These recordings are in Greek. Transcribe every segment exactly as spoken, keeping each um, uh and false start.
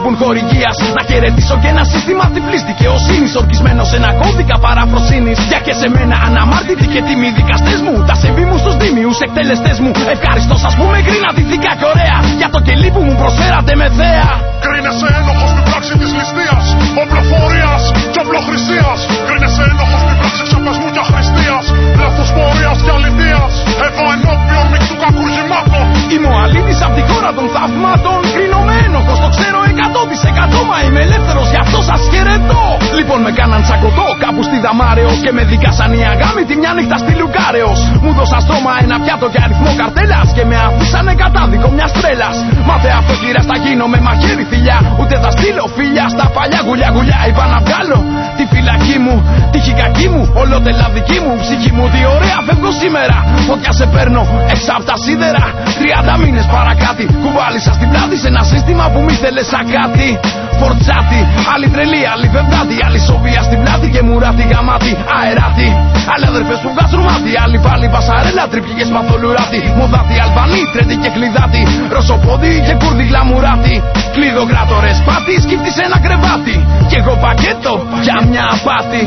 λείπουν χορηγίας. Να χαιρετήσω και ένα σύστημα τυφλής δικαιοσύνης, ορκισμένο σε ένα κώδικα παραφροσύνης. Για και σε μένα αναμάρτητοι και τίμοι δικαστές μου, τα σεβή μου στους δίμιους εκτελεστές μου. Ευχαριστώ σας που με κρίνατε ηθικά και ωραία, για το κελί που μου προσφέρατε με θέα. Κρίνεσαι ένοχος στην πράξη της ληστείας, οπλοφορίας και οπλοχρησίας. Κρίνεσαι ένοχος στην πράξη ξεπεσμού και αχρηστίας, λαθοσπορίας και αλητείας. Εδώ ενώπιον μεικτού κακουργημάτων. Είμαι ο Αλήνης απ' τη χώρα των θαυμάτων. Κρίνω με ένοχος, το ξέρω εκατό τοις εκατό. Μα είμαι ελεύθερος, γι' αυτό σας χαιρετώ. Λοιπόν με κάναν τσακωτό κάπου στη Δαμάρεως και με δικάσαν οι αγάμητοι μια νύχτα στη Λουκάρεως. Μου δώσα στόμα ένα πιάτο και αριθμό καρτέλας και με αφήσανε κατάδικο μιας τρέλας. Μάθε αυτό κύρα στα γίνω με μαχαίρι θηλιά, ούτε θα στείλω φίλια στα παλιά γουλιά γουλιά. Είπα να βγάλω τη φυλακή μου, τη χικακή μου, ολότελα δική μου ψυχή μου. Τι ωραία φεύγω σήμερα, φωτιά σε παίρνω έξω απ' τα σίδερα. Τριάντα μήνες παρακάτι, κουβάλισα στην πλάτη σε ένα σύστημα που μη θέλες σαν κάτι. Φορτσάτη, άλλη τρελή, άλλη βεβδάτη, άλλη σοβία στην πλάτη και μουράτη γαμάτη. Αεράτη, άλλοι αδερφές που βγάζουν μάτι, άλλοι πάλι πασαρέλα, τρυπηγές μαθολουράτη. Μοδάτη, Αλβανή, τρέντι και κλειδάτη, ρωσοπόδι και κούρδι γλαμουράτη. Κλειδοκράτορες πάτη, σκύφτη σε ένα κρεβάτι, κι εγώ πακέτο για μια απάτη.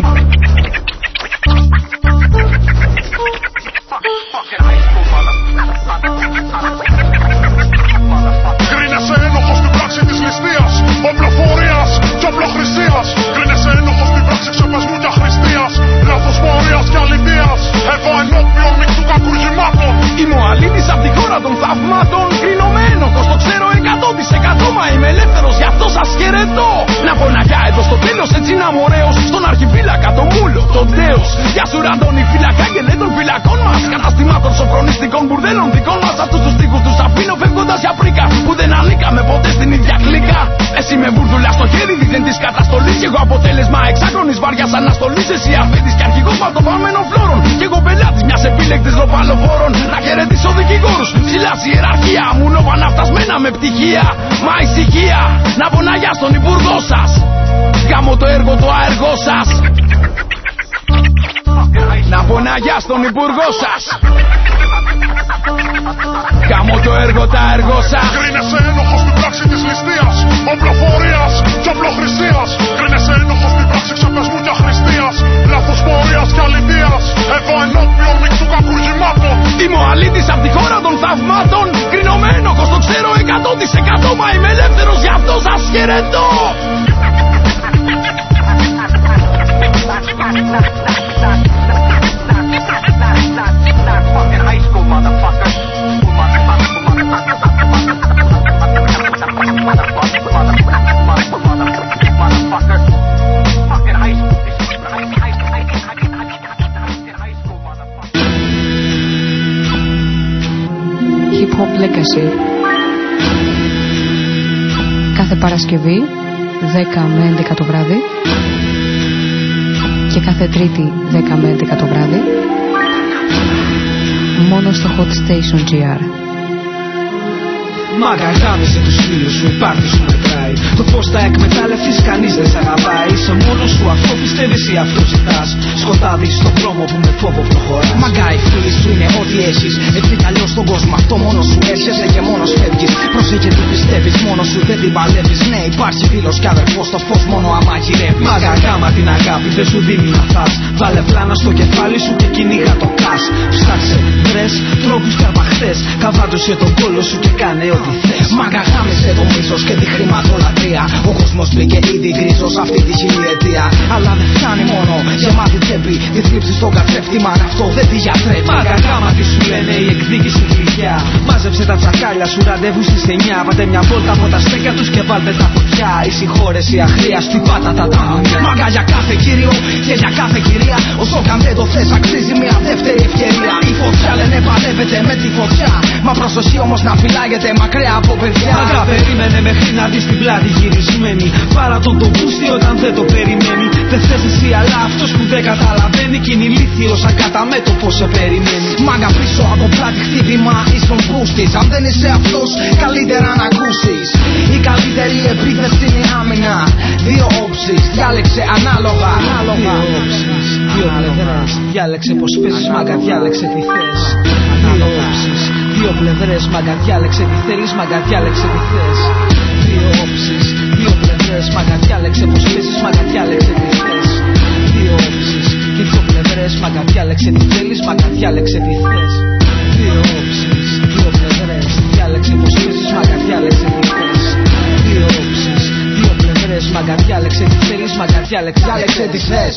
Κρίνεσαι ένοχος στην πράξη της ληστείας, οπλοφορίας και οπλοχρησίας. Κρίνεσαι ένοχος στην πράξη ξεπεσμού και αχρηστείας, λαθοσπορίας και αλητείας. Εδώ ενώπιον μεικτού κακουργημάτων. Είμαι ο Αλήνης απ' τη χώρα των θαυμάτων. Κρίνω με ένοχος, το ξέρω εκατό τοις εκατό. Μα είμαι ελεύθερος, γι' αυτό σας χαιρετώ. Να πω ένα γεια εδώ στο τέλος, έτσι να είμαι ωραίος. Στον αρχιφύλακα, το μούλο, τον Τέος. Γεια σου Ραντώνη, φυλακά και λέει των φυλακών μας. Καταστημάτων σοφρονιστικών μπουρδέλων δικών μας. Αυτούς τους τοίχους τους αφήνω φεύγοντας για πρίκα, που δεν ανήκαμε ποτέ στην ίδια κλίκα. Εσύ με βούρδουλα στο χέρι δίθεν της καταστολής, κι εγώ αποτέλεσμα εξάγχρονης βαριάς αναστολής. Εσύ αφέντης και αρχηγός μαρτωφαμένων φλόρων, κι εγώ πελάτης μιας επίλεκτης ροπαλοφόρων. Να χαιρετήσω δικηγόρους, ψηλά στη ιεραρχία μου νόβανα φτασμένα με πτυχία. Μα ησυχία, να πω να γεια στον υπουργό σας. Γάμω το έργο το αεργό σας. Να πω να γεια στον υπουργό σας. Γάμω το έργο τα έργο σας. Κρίνεσαι ένοχος στην πράξη της ληστείας, οπλοφορίας και οπλοχρησίας. Κρίνεσαι ένοχος στην πράξη ξεπεσμού και αχρηστείας, λαθοσπορίας και αλητείας. Εδώ ενώπιον μεικτού κακουργημάτων. Είμαι ο Αλήτης απ' τη χώρα των θαυμάτων. Κρίνω με ένοχος, το ξέρω εκατό τοις εκατό. Μα είμαι ελεύθερος, γι' αυτό σας χαιρετώ. Hip Hop Legacy. Κάθε Παρασκευή δέκα με έντεκα το βράδυ και κάθε Τρίτη δέκα με έντεκα το βράδυ μόνο στο Hot Station τζι αρ. Μάγκα γάμισε τους φίλους σου, η πάρτι σου μετράει. Το πως θα εκμεταλλευτείς κανείς δεν σ' αγαπάει. Είσαι μόνος σου, αυτό πιστεύεις ή αυτό ζητάς. Σκοτάδι στον δρόμο που με φόβο προχωράς. Μάγκα οι φίλοι σου είναι ό,τι έχεις. Έτσι κι αλλιώς στον κόσμο αυτό μόνος σου έρχεσαι και μόνος φεύγεις. Πρόσεχε τι πιστεύεις, μόνος σου δεν την παλεύεις. Ναι, υπάρχει φίλος κι αδερφός, το φως μόνο άμα γυρεύεις. Μάγκα γάμα την αγάπη, δεν σου δίνει να θας. Βάλε πλάνα στο κεφάλι σου και κυνήγα το κας. Ψάξε, βρες τρόπους κι αρπαχτές. Καβάτωσε τον κόλο σου και κάνε ό,τι. Μάγκα χάμισε το μίσος και τη χρηματολατρία. Ο κόσμος μπήκε ήδη γκρίζος αυτή τη χιλιετία. Αλλά δεν φτάνει μόνο γεμάτη τσέπη. Τη θλίψη στον καθρέφτη, μα αυτό δεν τη γιατρέπει. Μάγκα γάμα τι σου λένε η εκδίκηση γλυκιά. Μάζεψε τα τσακάλια σου, ραντεβού στις εννιά. Πάτε μια βόλτα από τα στέκια τους και βάλτε τα φωτιά. Η συγχώρεση αχρίαστη, πάτα τα ταμονιά. Μάγκα για κάθε κύριο και για κάθε κυρία. Όσο καν δεν το θες, αξίζει μια δεύτερη ευκαιρία. Η φωτιά λένε παλεύεται με τη φωτιά. Μα προσοχή όμως να φυλάγεται μακριά από παιδιά. Μάγκα περίμενε μέχρι να δεις την πλάτη γυρισμένη. Πάρα τον το μπούστι όταν δεν το περιμένει. Δεν θες εσύ αλλά αυτός που δεν καταλαβαίνει. Κι είναι ηλίθιος σαν κατά μέτωπο σε περιμένει. Μάγκα πίσω από πλάτη χτύπημα ίσον μπούστης. Αν δεν είσαι αυτός καλύτερα να ακούσεις. Η καλύτερη επίθεση είναι η άμυνα. Δύο όψεις, διάλεξε ανάλογα. Ανάλογα. Δύο όψεις, δύο πλευρές. Διάλεξε πως παίζεις μάγκα, διάλεξε τι θες. Δύο όψεις, δύο πλευρές. Μάγκα διάλεξε τι θέλεις, μάγκα διάλεξε τι θες. Δύο όψεις, δύο πλευρές, μαγα διάλεξε πως παίζεις, μαγα διάλεξε τι θες. Δύο όψεις και δύο πλευρές, μαγα διάλεξε τι θέλεις, μαγα διάλεξε τι θες. Δύο όψεις, δύο πλευρές, διάλεξε πως παίζεις, μαγα διάλεξε τι θες. Δύο όψεις, δύο πλευρές, μαγα διάλεξε τι θέλεις, μαγα διάλεξε τι θες.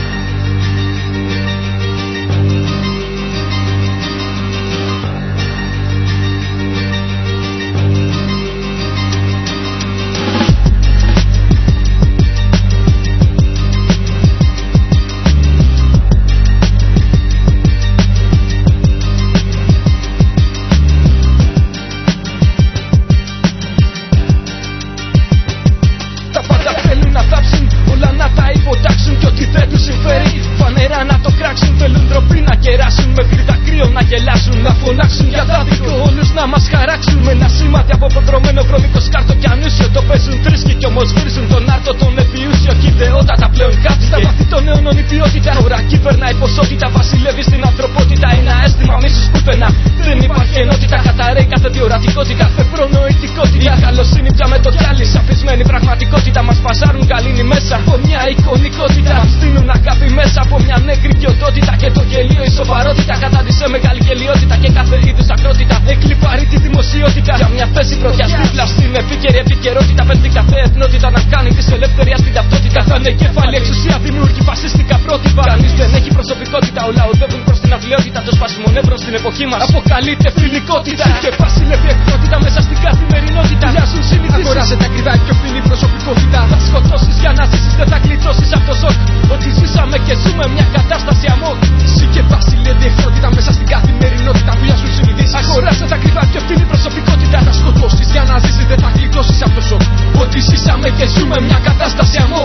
Να φωνάξουν για δάδικο, όλους να μας χαράξουν με ένα σήματι από πετρωμένο βρώμικο σκάρτο κι ανούσιο. Το παίζουν τρίσκοι κι όμως βρίζουν τον άρτο τον επιούσιο. Κι ιδεότατα πλέον κάτι στα βαθύ των αιώνων η ποιότητα. Τώρα κυβερνάει ποσότητα, βασιλεύει στην ανθρωπότητα. Ένα αίσθημα μίσους πουθενά δεν υπάρχει ενότητα. Καταραίει κάθε διορατικότητα, κάθε προνοητικότητα. Η καλοσύνη πια με το κιάλι, σαπισμένη πραγματικότητα. Μας παζάρουν καλήνη μέσα από μια εικονικότητα. Μας δίνουν αγάπη μέσα από μια νεκρή ποιοτότητα. Και το γελίο η σοβαρότητα κατάντησε μεγάλη γελιότητα και κάθε είδους ακρότητα. Εκλυπαρεί τη δημοσιότητα για μια θέση πρωτιάς δίπλα στην επίκαιρη επικαιρότητα. Πέφτει κάθε εθνότητα να κάνει της ελευθερίας την ταυτότητα. Θα είναι κεφάλι εξουσία, δημιουργεί φασιστικά πρότυπα. Κανείς δεν έχει προσωπικότητα, όλα οδεύουν προς την αυλαιότητα. Το σπάσιμο νεύρο στην εποχή μας αποκαλείται φιλικότητα. Και βασιλεύει εκπρότητα μέσα στην καθημερινότητα. Μοιάζουν συνηθίσεις, αγοράζεται ακριβά πιο φθηνή προσωπικότητα. Θα σκοτώσεις για να ζήσεις, δεν θα γλιτώσεις από το σοκ. Ότι ζήσαμε και ζούμε μια κατάσταση αμόκ. Ζει και βασιλεύει εκπρότητα μέσα στην καθημερινότητα. Μοιάζουν συνηθίσεις, αγοράζεται ακριβά πιο φθηνή προσωπικότητα. Θα σκοτώσεις για να ζήσεις, δεν θα γλιτώσεις από το σοκ. Ότι ζήσαμε και ζούμε μια κατάσταση αμόκ.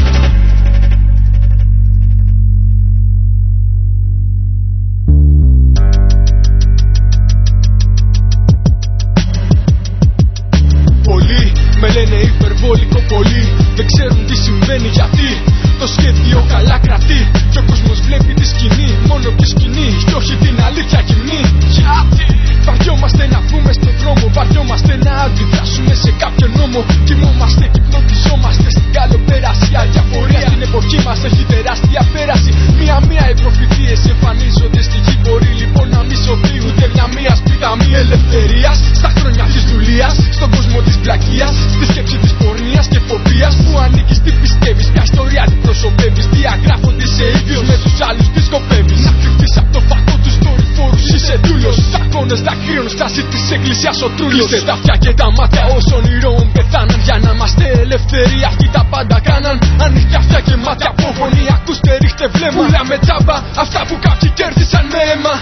Με λένε υπερβολικό πολύ, δεν ξέρουν τι συμβαίνει γιατί το σχέδιο καλά κρατεί. Και ο κόσμος βλέπει τη σκηνή, μόνο τη σκηνή και όχι την αλήθεια κοινή. Γιατί βαριόμαστε να βγούμε στον δρόμο, βαριόμαστε να αντιδράσουμε σε κάποιο νόμο. Κοιμόμαστε και υπνοτιζόμαστε στην καλοπερασία. Διαφορία στην εποχή μας έχει τεράστια πέραση. Μία-μία οι προφητείες εμφανίζονται στη γη. Μπορεί λοιπόν να μη σωθεί ούτε μια μία σπίδαμη ελευθερίας. Στα χρόνια της δουλείας, στον κόσμο της πλακίας, στη σκέψη της πορνείας και φοβίας. Που ανήκεις, τι πιστεύεις, μια ιστορία αντιπροσωπεύεις. Διαγράφονται σε ίδιος με τους άλλους, τι σκοπεύεις. Να κρυφτείς από το φακό τους δορυφόρους, είσαι δούλος. Σακώνες δακρύων, στάση της εκκλησιάς ο τρούλος. Κλείστε τα αυτιά και τα μάτια όσων ηρώων πεθάναν. Για να είμαστε ελεύθεροι, αυτοί τα πάντα κάναν. Ανοιχτά αυτιά και μάτια από φωνή, ακούστε ρίχτε βλέμμα. Πουλάμε τσάμπα αυτά που κάποιοι κέρδισαν με αίμα.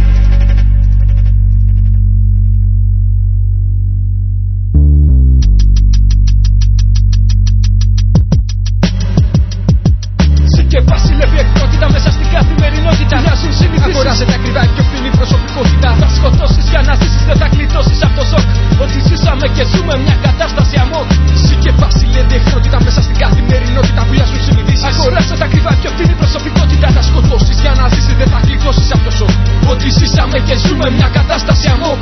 Και βασιλεύει εκπρότητα μέσα στην καθημερινότητα. Μοιάζουν συνηθίσεις, αγοράζεται ακριβά πιο φθηνή προσωπικότητα. Θα σκοτώσεις για να ζήσεις, δεν θα γλιτώσεις από το σοκ. Ότι ζήσαμε και ζούμε μια κατάσταση αμόκ. Ζει και βασιλεύει εκπρότητα μέσα στην καθημερινότητα. Μοιάζουν συνηθίσεις, αγοράζεται ακριβά πιο φθηνή προσωπικότητα. Θα σκοτώσεις για να ζήσεις, δεν θα γλιτώσεις από το σοκ. Ότι ζήσαμε και ζούμε μια κατάσταση αμόκ.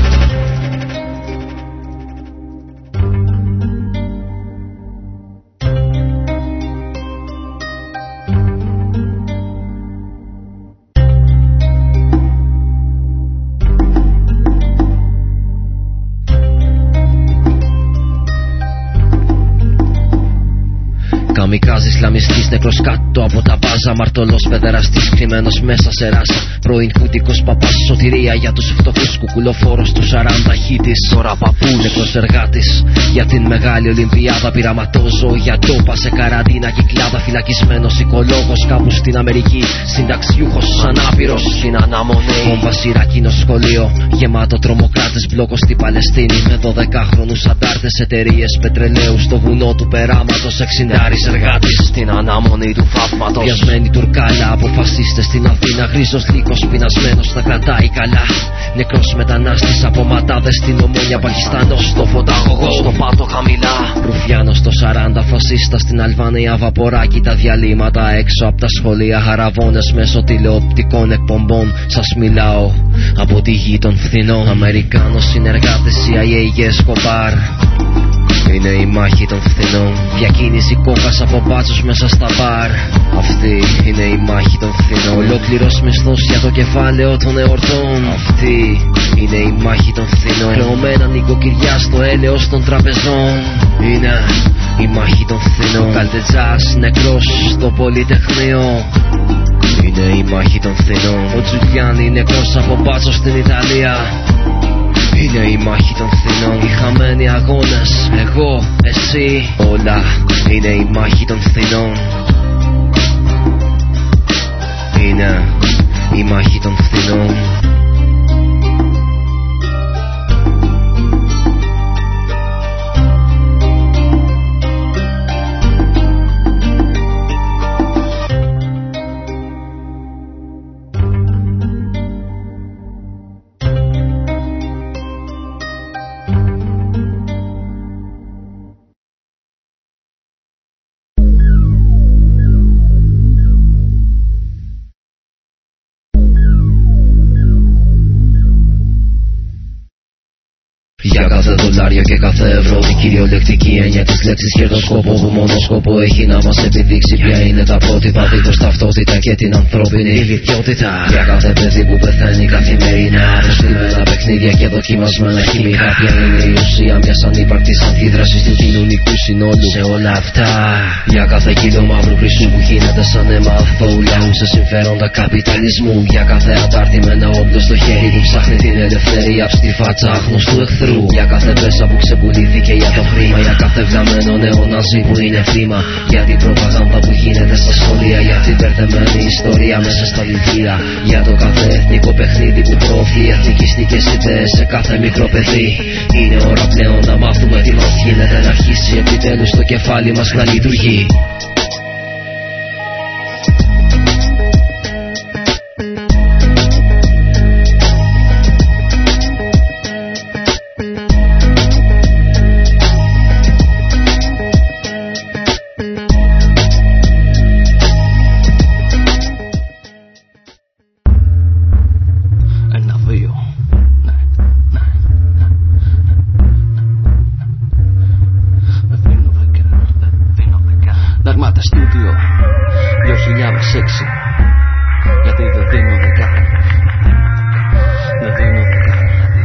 Καμικάζ Ισλαμιστής, νεκρός κάτω από τα μπάζα. Μαρτωλός παιδεραστής, κρυμμένος μέσα σε ράσα. Πρώην χούτικος παπάς, σωτηρία για τους φτωχούς. Κουκουλοφόρος του σαράντα χίτης, τώρα παππού. Νεκρός εργάτης για την μεγάλη Ολυμπιάδα. Πειραματόζω για ντόπα σε καραντίνα κυκλάδα. Φυλακισμένος οικολόγος κάπου στην Αμερική. Συνταξιούχος ανάπηρος στην αναμονή. Βόμβα Ιρακίνο σχολείο γεμάτο τρομοκράτες. Μπλόκο στην Παλαιστίνη με δωδεκάχρονους αντάρτες. Εταιρείες πετρελαίου στο βουνό του περάματος. Εξιντάρης εργάτης στην αναμονή του θαύματος. Βιασμένη τουρκάλα από φασίστες στην Αθήνα. Γρίζος λύκος πεινασμένος θα κρατάει καλά. Νεκρός μετανάστης από ματάδες στην Ομόνια. Πακιστανός στο φωταγωγό στο πάτο χαμηλά. Ρουφιάνος στο σαράντα, φασίστα στην Αλβανία. Βαποράκι τα διαλύματα έξω από τα σχολεία. Χαραβώνες μέσω τηλεοπτικών εκπομπών. Σας μιλάω από τη γη των φθηνών. Αμερικάνος συνεργάτες σι άι έι και Εσκομπάρ. Είναι η μάχη των φθηνών. Διακίνηση κόκας από μπάτσους μέσα στα μπαρ. Αυτή είναι η μάχη των φθηνών. Ολόκληρος μισθός για το κεφάλαιο των εορτών. Αυτή είναι η μάχη των φθηνών. Χρεωμένα νοικοκυριά στο έλεος των τραπεζών. Είναι η μάχη των φθηνών. Καλτετζάς νεκρός στο Πολυτεχνείο. Είναι η μάχη των φθηνών. Ο Τζουλιάνι νεκρός από μπάτσο στην Ιταλία. Είναι η μάχη των φθηνών. Οι χαμένοι αγώνες, εγώ, εσύ, όλα είναι η μάχη των φθηνών. Είναι η μάχη των φθηνών. Για κάθε δολάριο και κάθε ευρώ, η κυριολεκτική έννοια της λέξης κερδοσκόπο, που μόνο σκοπό έχει να μας επιδείξει ποια είναι τα πρότυπα, δίχως ταυτότητα και την ανθρώπινη ηλικιότητα. Για κάθε παιδί που πεθαίνει καθημερινά, προστιμένα παιχνίδια και δοκιμασμένα χημικά, ποια είναι η ουσία μιας ανύπαρκτης αντίδρασης του κοινωνικού συνόλου σε όλα αυτά. Για κάθε κιλό μαύρου χρυσού που γίνεται σαν αίμα αθώου λαού σε συμφέροντα καπιταλισμού. Για κάθε αντάρτη με ένα όπλο στο χέρι που ψάχνει την ελευθερία στη φάτσα άγνωστου εχθρού. Για κάθε πέσα που ξεπουλήθηκε για το χρήμα. Για κάθε βλαμμένο νεοναζί που είναι θύμα. Για την προπαγάνδα που γίνεται στα σχολεία. Για την μπερδεμένη ιστορία μέσα στα βιβλία. Για το κάθε εθνικό παιχνίδι που προωθεί εθνικιστικές ιδέες σε κάθε μικρό παιδί. Είναι ώρα πλέον να μάθουμε τι μας γίνεται, να αρχίσει επιτέλους το κεφάλι μας να λειτουργεί. Γιατί δεν δίνω δεκάρα. Δεν δίνω δεκάρα.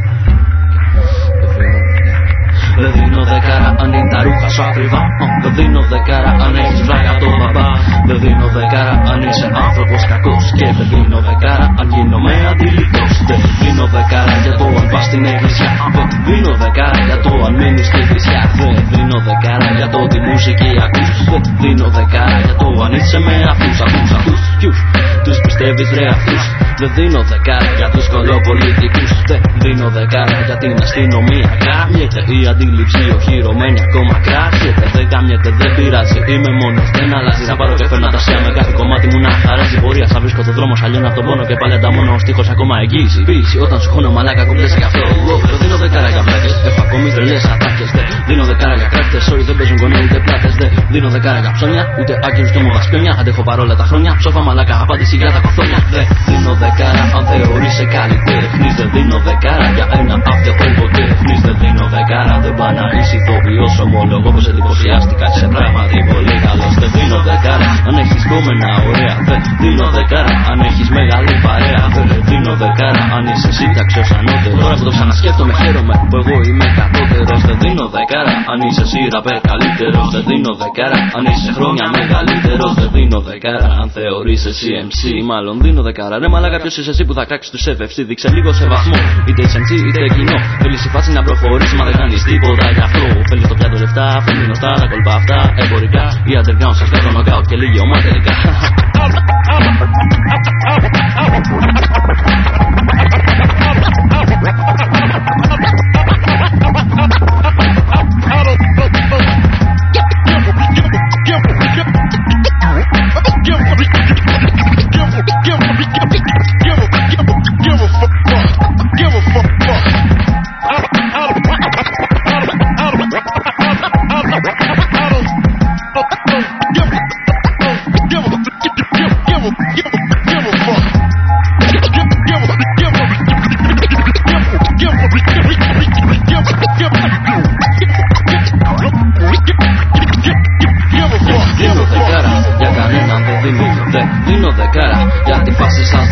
Δεν δίνω δεκάρα αν είναι τα ρούχα σου ακριβά. Δεν δίνω δεκάρα αν έχεις βράγα το μπαμπά. Δεν δίνω δεκάρα αν είσαι άνθρωπος κακός. Και δεν δίνω δεκάρα αν γίνομαι αντιληπτός. Δεν δίνω δεκάρα για το αν πας στην εκκλησιά. Δεν δίνω δεκάρα για το αν μείνεις στη βρισιά. Δεν δίνω δεκάρα για το τι μουσική ακούς. Δεν δίνω δεκάρα για το αν είσαι με αυτούς. Αυτούς, αυτούς, ποιους τους πιστεύεις ρε αυτούς. Δεν δίνω δεκάρα για τους κολοπολιτικούς. Δεν δίνω δεκάρα για την αστυνομία. Κάμιεται η αντίληψη οχυρωμένη ακόμα κράχεται. Δεν κάμιεται, δεν πειράζει, είμαι μόνος, δεν αλλάζει. Να πάρω και φέρνα τα σέα με κάθε κομμάτι μου να χαράζει. Πορεία θα βρίσκω το δρόμο, αλλιώνω από τον πόνο και πάλι ανταμώνω ο στίχος ακόμα εγγύηση. Ποιήση όταν σου χώνω μαλάκα κομπλέσαι γι' αυτό. Δεν δίνω δεκάρα για πλάκες, έχω ακόμη τρελές ατάκες. Δεν δίνω δεκάρα για κράκτες, sorry δεν παίζουν γονέα ούτε πλάτες. Δεν δίνω δεκάρα για ψώνια, ούτε άκυρους και μογασπιόνια. Αντέχω παρόλα τα χρόνια, ψόφα μαλάκα, απάντηση για τα κοθόνια. Δεν δίνω δεκάρα αν θεωρείσαι καλλιτέχνης. Δεν δίνω δεκάρα για ένα αυτο τέχνης. Δεν δίνω δεκάρα, δεν πά να είσαι ηθοποιός. Ομολογώ πως εντυπωσιάστηκα, είσαι πράγματι πολύ καλός. Δεν δίνω δεκάρα αν έχεις κόμενα ωραία. Δεν δίνω δεκάρα αν έχεις μεγάλη παρέα. Δεν δίνω δεκάρα αν είσαι σύνταξιος ανώτερος. Τώρα που το ξανασκέφτομαι χαίρομαι που εγώ είμαι κατώτερος. Δεν δίνω δεκάρα αν είσαι εσύ ραπέρ καλύτερος. Δεν δίνω δεκάρα αν είσαι χρόνια μεγαλύτερος. Δεν δίνω δεκάρα αν θεωρείς εσύ εμ σι. Μάλλον δίνω δεκάρα. Ρε μαλάκα ποιος είσαι εσύ που θα κράξεις τους εφ εφ σι. Δείξε λίγο σεβασμό. Είτε είσαι εμ σι είτε κοινό. Θέλεις η φάση να προχωρήσει μα δεν κάνεις τίποτα γι' αυτό. Θέλεις το πιάτο λεφτά, φέρνει γνωστά τα κολπά αυτά. Εμπορικά ή underground σας κάνω νοκάουτ και λίγη ομάδα τελικά. Give a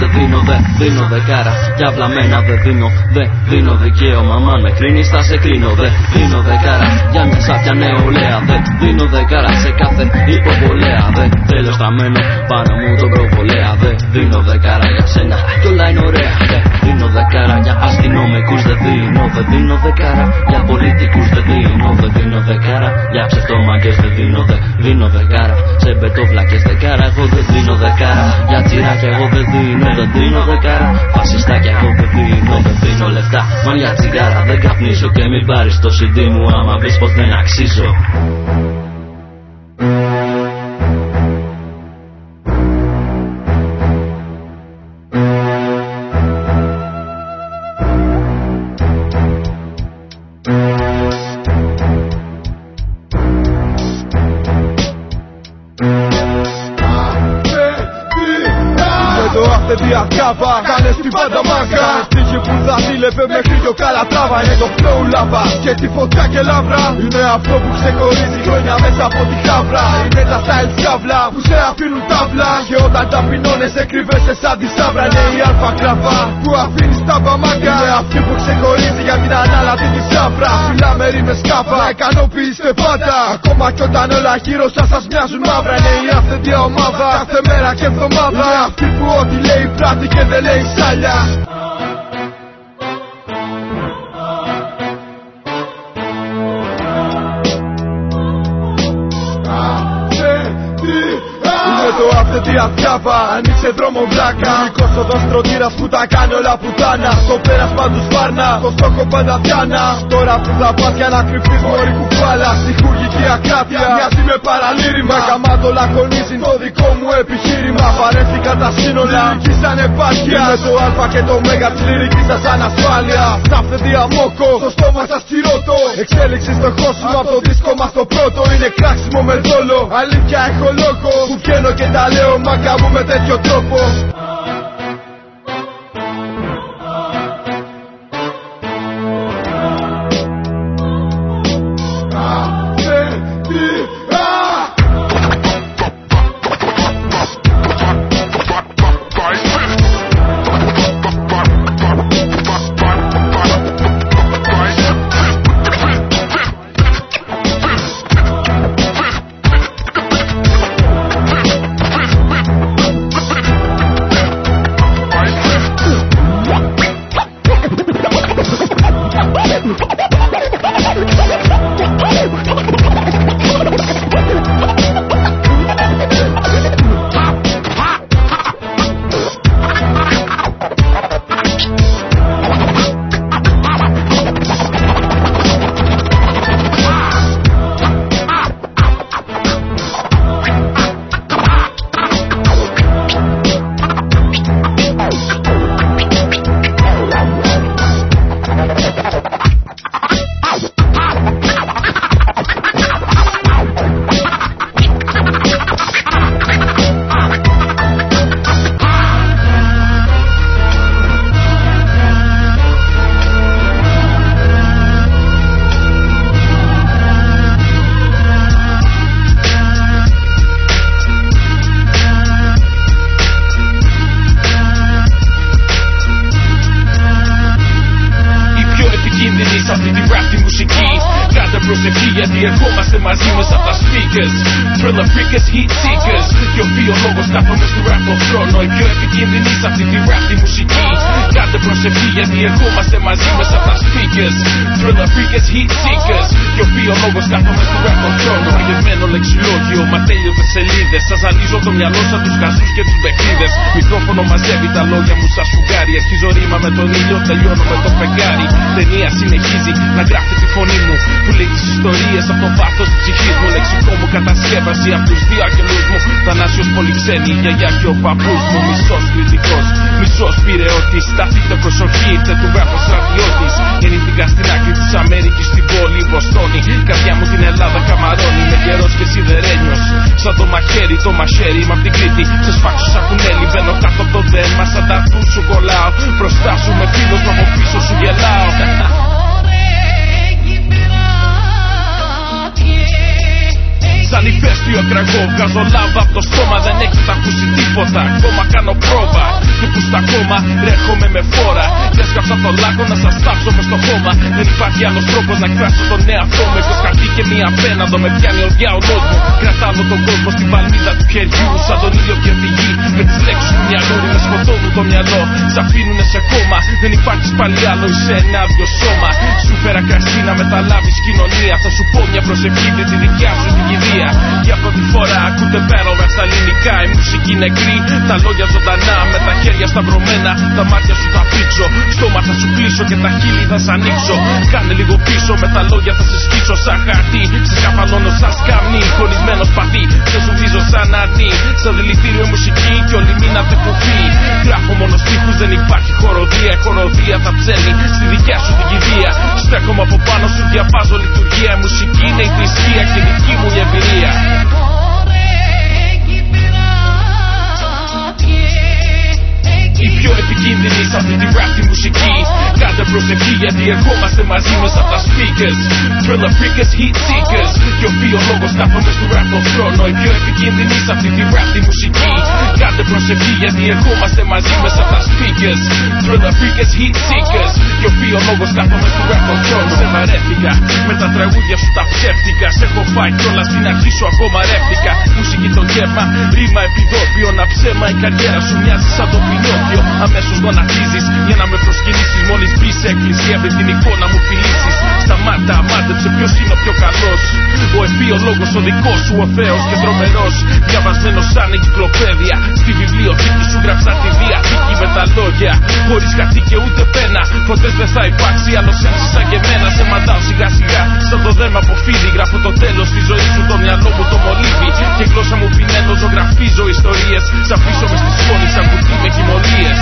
δεν δίνω, δεν δίνω δεκάρα. Για βλαμμένα δεν δίνω, δεν δίνω δικαίωμα. Μα με κρίνεις θα σε κρίνω, δεν δίνω δεκάρα. Για μια σάπια νεολαία, δεν δίνω δεκάρα. Σε κάθε υποβολέα, δεν θέλω στραμμένο πάνω μου τον προβολέα. Δεν δίνω δεκάρα για σένα κι όλα είναι ωραία. Δεν δίνω δεκάρα για αστυνομικούς, δεν δίνω, δεν δίνω δεκάρα. Για πολιτικούς δεν δίνω, δεν δίνω δεκάρα. Για ψευτόμαγκες δεν δίνω, δεν δίνω δεκάρα. Σε μπετόφλακες δεκάρα, εγώ δεν δίνω δεκάρα. Για τσιράκια εγώ δεν δίνω, δεν δίνω δεκάρα. Φασιστάκια εγώ δεν δίνω, δεν δίνω λεφτά. Μα για τσιγάρα δεν καπνίσω και μην πάρεις το σι ντι μου άμα βρεις πως δεν αξίζω. Κάνες την πάντα μάγκα. Στίχη που θα δίλευε μέχρι δυο καλατράβα. Είναι το flow λάβα και τη φωτιά και λάβρα. Είναι αυτό που ξεχωρίζει χρόνια μέσα από τη χάβρα. Είναι τα style σάβλα που σε αφήνουν τάβλα. Και όταν ταπεινώνεσαι κρύβεσαι σαν τη σάβρα. Είναι η αλφα κλαβά που αφήνεις τα μπαμάκια. Είναι αυτή που ξεχωρίζει για την ανάλατη τη σάβρα. Μιλάμε ρήμες σκάφα, να ικανοποιήστε πάντα. Ακόμα κι όταν όλα γύρω σας σας μοιάζουν μαύρα. Είναι η αυθεντία ομάδα κάθε μέρα και εβδομάδα. Είναι αυτή που ό,τι λέει πράττει και δεν λέει σάλια. Το αυθεντή αδιάβα, ανοίξε δρόμο βλάκα. Λυρικός οδός τροτήρας που τα κάνει όλα πουτάνα. Στο πέρασμα του Σπάρνα, το στόχο πάντα πιάνα. Τώρα που θα πας για να κρυφτείς μωρή κουφάλα. Στη χουργική ακράτεια μοιάζει με παραλήρημα. Καμάτο λακωνίζει το δικό μου επιχείρημα. Παρέθηκα τα σύνολα, λυρική σαν επάρκεια. Είναι το α και το μέγα της λυρικής σας ανασφάλεια. Στα αυθεντή αμόκο, στο στόμα σας τσιρώτο. Εξέλιξη στο χώσιμο από το δίσκο μας το πρώτο. Είναι κράξιμο με δόλο, αλήθεια έχω λόγο. Που βγαίνω και τα λέω μάγκα μου με τέτοιο τρόπο. ερχόμαστε μαζί μας από τα speakers. Thriller freakers, heat seekers. Και ο βιολόγος κάθομαι στο rap τον χρόνο. Οι πιο επικίνδυνοι σε αυτή τη rap τη μουσική. Κάντε προσευχή γιατί ερχόμαστε μαζί μας από τα speakers. Thriller freakers, heat seekers. Και ο βιολόγος κάθομαι στο rap τον χρόνο. Ειδευμένο λεξιλόγιο, ματέλειωτες σελίδες. Σας ζαλίζω το μυαλό σαν τους χαζούς και τους μπεκτίδες. Μικρόφωνο μαζεύει τα λόγια μου σαν σφουγγάρι. Αρχίζω ρήμα με τον ήλιο, τελειώνω με το φεγγάρι. Ταινία συνεχίζει να γράφει τη φωνή μου που λέει τις ιστορίες από το βάθος της ψυχής μου. Λεξικό μου κατασκεύαση από τους δύο αγγελούς μου. Θανάσιος πολυξένη, η γιαγιά και ο παππούς μου. Μισός κριτικός, μισός πειραιώτης. Σταθείτε προσοχή, ήρθε του ράπ ο στρατιώτης. Γεννήθηκα στην άκρη της Αμέρικης, στην πόλη Βοστόνη. Καρδιά μου την Ελλάδα καμαρώνει, με καιρός και σιδερένιος. Σαν το μαχαίρι, το μαχαίρι μ' απ' την Κρήτη. Σε σφάξω σαν κουνέλι, μπαίνω κάτω από το δέρμα. Σαν τα αυτού σου κολλάω. Μπροστά σου με φίλος μου, από πίσω σου γελάω. Σαν ηφαίστειο κραγό, βγάζω λάβα από το στόμα, δεν έχετε ακούσει τίποτα. Ακόμα κάνω πρόβα. Και που στα κόμμα, ρέχομαι με φόρα. Και έσκαψα το λάκκο να σας τάψω μες στο χώμα. Δεν υπάρχει άλλος τρόπος να εκφράσω τον εαυτό μου. Εκτός χαρτί και μία πένα, εδώ με πιάνει οδιά ο νους μου. Κρατάω τον κόσμο στην παλμίδα του χεριού, σαν τον ήλιο και φυγή. Με τις λέξεις του μυαλού με σκοτώνουν το μυαλό. Σ' αφήνουνε σε κόμμα, δεν υπάρχεις πάλι άλλο, είσαι ένα άδειο σώμα. Σου φέρα κρασί να μεταλάβεις κοινωνία. Θα σου πω μια προσευχή με τη δικιά σου την κηδεία. Για πρώτη φορά ακούτε battle rap στα ελληνικά. Η μουσική νεκρή, τα λόγια ζωντανά. Με τα χέρια σταυρωμένα, τα μάτια σου θα πήξω. Στόμα θα σου κλείσω και τα χείλη θα σ' ανοίξω. Κάνε λίγο πίσω, με τα λόγια θα σε σκίσω σαν χαρτί. Σε σκαφαλώνω σαν σκαμνί, χωρισμένο σπαθί. Σε σου βίζω σαν αρνί, σαν δηλητήριο μουσική κι όλη μείνατε κουφί. Γράφω μόνο στίχους, δεν υπάρχει χοροδία. Η χοροδία θα ψέλνει στη δικιά σου την κηδεία. Στέκομαι από πάνω σου, διαβάζω λειτουργία. Η μουσική είναι η θρησκεία και δική μου η εμπειρία. Η πιο επικίνδυνη σε αυτή τη rap τη μουσική. Κάντε προσευχή γιατί ερχόμαστε μαζί μέσα από τα speakers. Thriller freakers, heat seekers. Και ο βιολόγος κάθομαι στο rap τον χρόνο. Η πιο επικίνδυνη σε αυτή τη rap τη μουσική. Κάντε προσευχή γιατί ερχόμαστε μαζί μέσα από τα speakers. Thriller freakers, heat seekers. Και ο βιολόγος κάθομαι στο rap τον χρόνο. Σε βαρέθηκα με τα τραγούδια σου τα ψεύτικα. Σε έχω φάει κιόλας στην αρχή σου ακόμα ρεύτηκα. Μουσική το γεύμα, ρήμα επιδόριο. Να ψέμα η καριέρα σου μοιάζει σαν το Πινόκιο. Αμέσως γονατίζεις για να με προσκυνήσεις. Μόλις μπεις σε εκκλησία με την εικόνα μου φιλήσεις. Σταμάτα, μάντεψε ποιος είναι ο πιο καλός. Ο εφίολόγος ο δικός σου ο Θεός και τρομερός. Διαβασμένος σαν εγκυκλοπαίδεια. Στη βιβλιοθήκη σου γράψα τη διαθήκη με τα λόγια. Χωρίς χαρτί και ούτε πένα. Ποτέ δεν θα υπάρξει άλλος έτσι σαν και εμένα. Σε μαντάω σιγά σιγά σαν το δέρμα από φίδι. Γράφω το τέλος στη ζωή σου, το μυαλό μου το μολύβι. Και γλώσσα μου πινέλο, ζωγραφίζω ιστορίες. Σ' αφήσω μες στη σκόνη σαν κουτί με κοιμωλίες.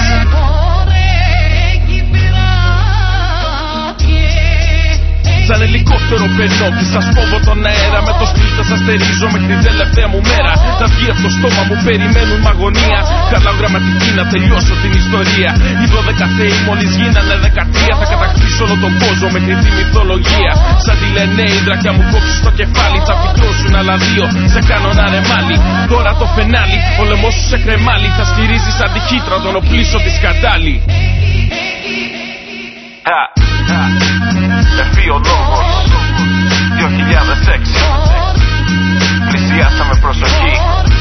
Σαν ελικόπτερο περνώ και σας φόβω τον αέρα. Με το στυλ θα σας στερίζω μέχρι την τελευταία μου μέρα. Θα βγει από το στόμα μου, περιμένουν μ' αγωνία. Χαλάω γραμματική να τελειώσω την ιστορία. Οι δώδεκα θεοί μόλις γίνανε δεκατρία. Θα κατακτήσω όλο τον κόσμο μέχρι τη μυθολογία. Σαν τη λένε η δρακιά μου κόψει στο κεφάλι. Θα φυτρώσουν άλλα δύο, σε κάνω ένα ρεμάλι. Τώρα το φενάλι, ο λαιμός σου σε κρεμάλι. Θα στηρίζει σαν τη χύτρα τον οπλίσω τη σκαντάλη. Εφίολόγος δύο χιλιάδες έξι. Πλησιάσαμε προσοχή.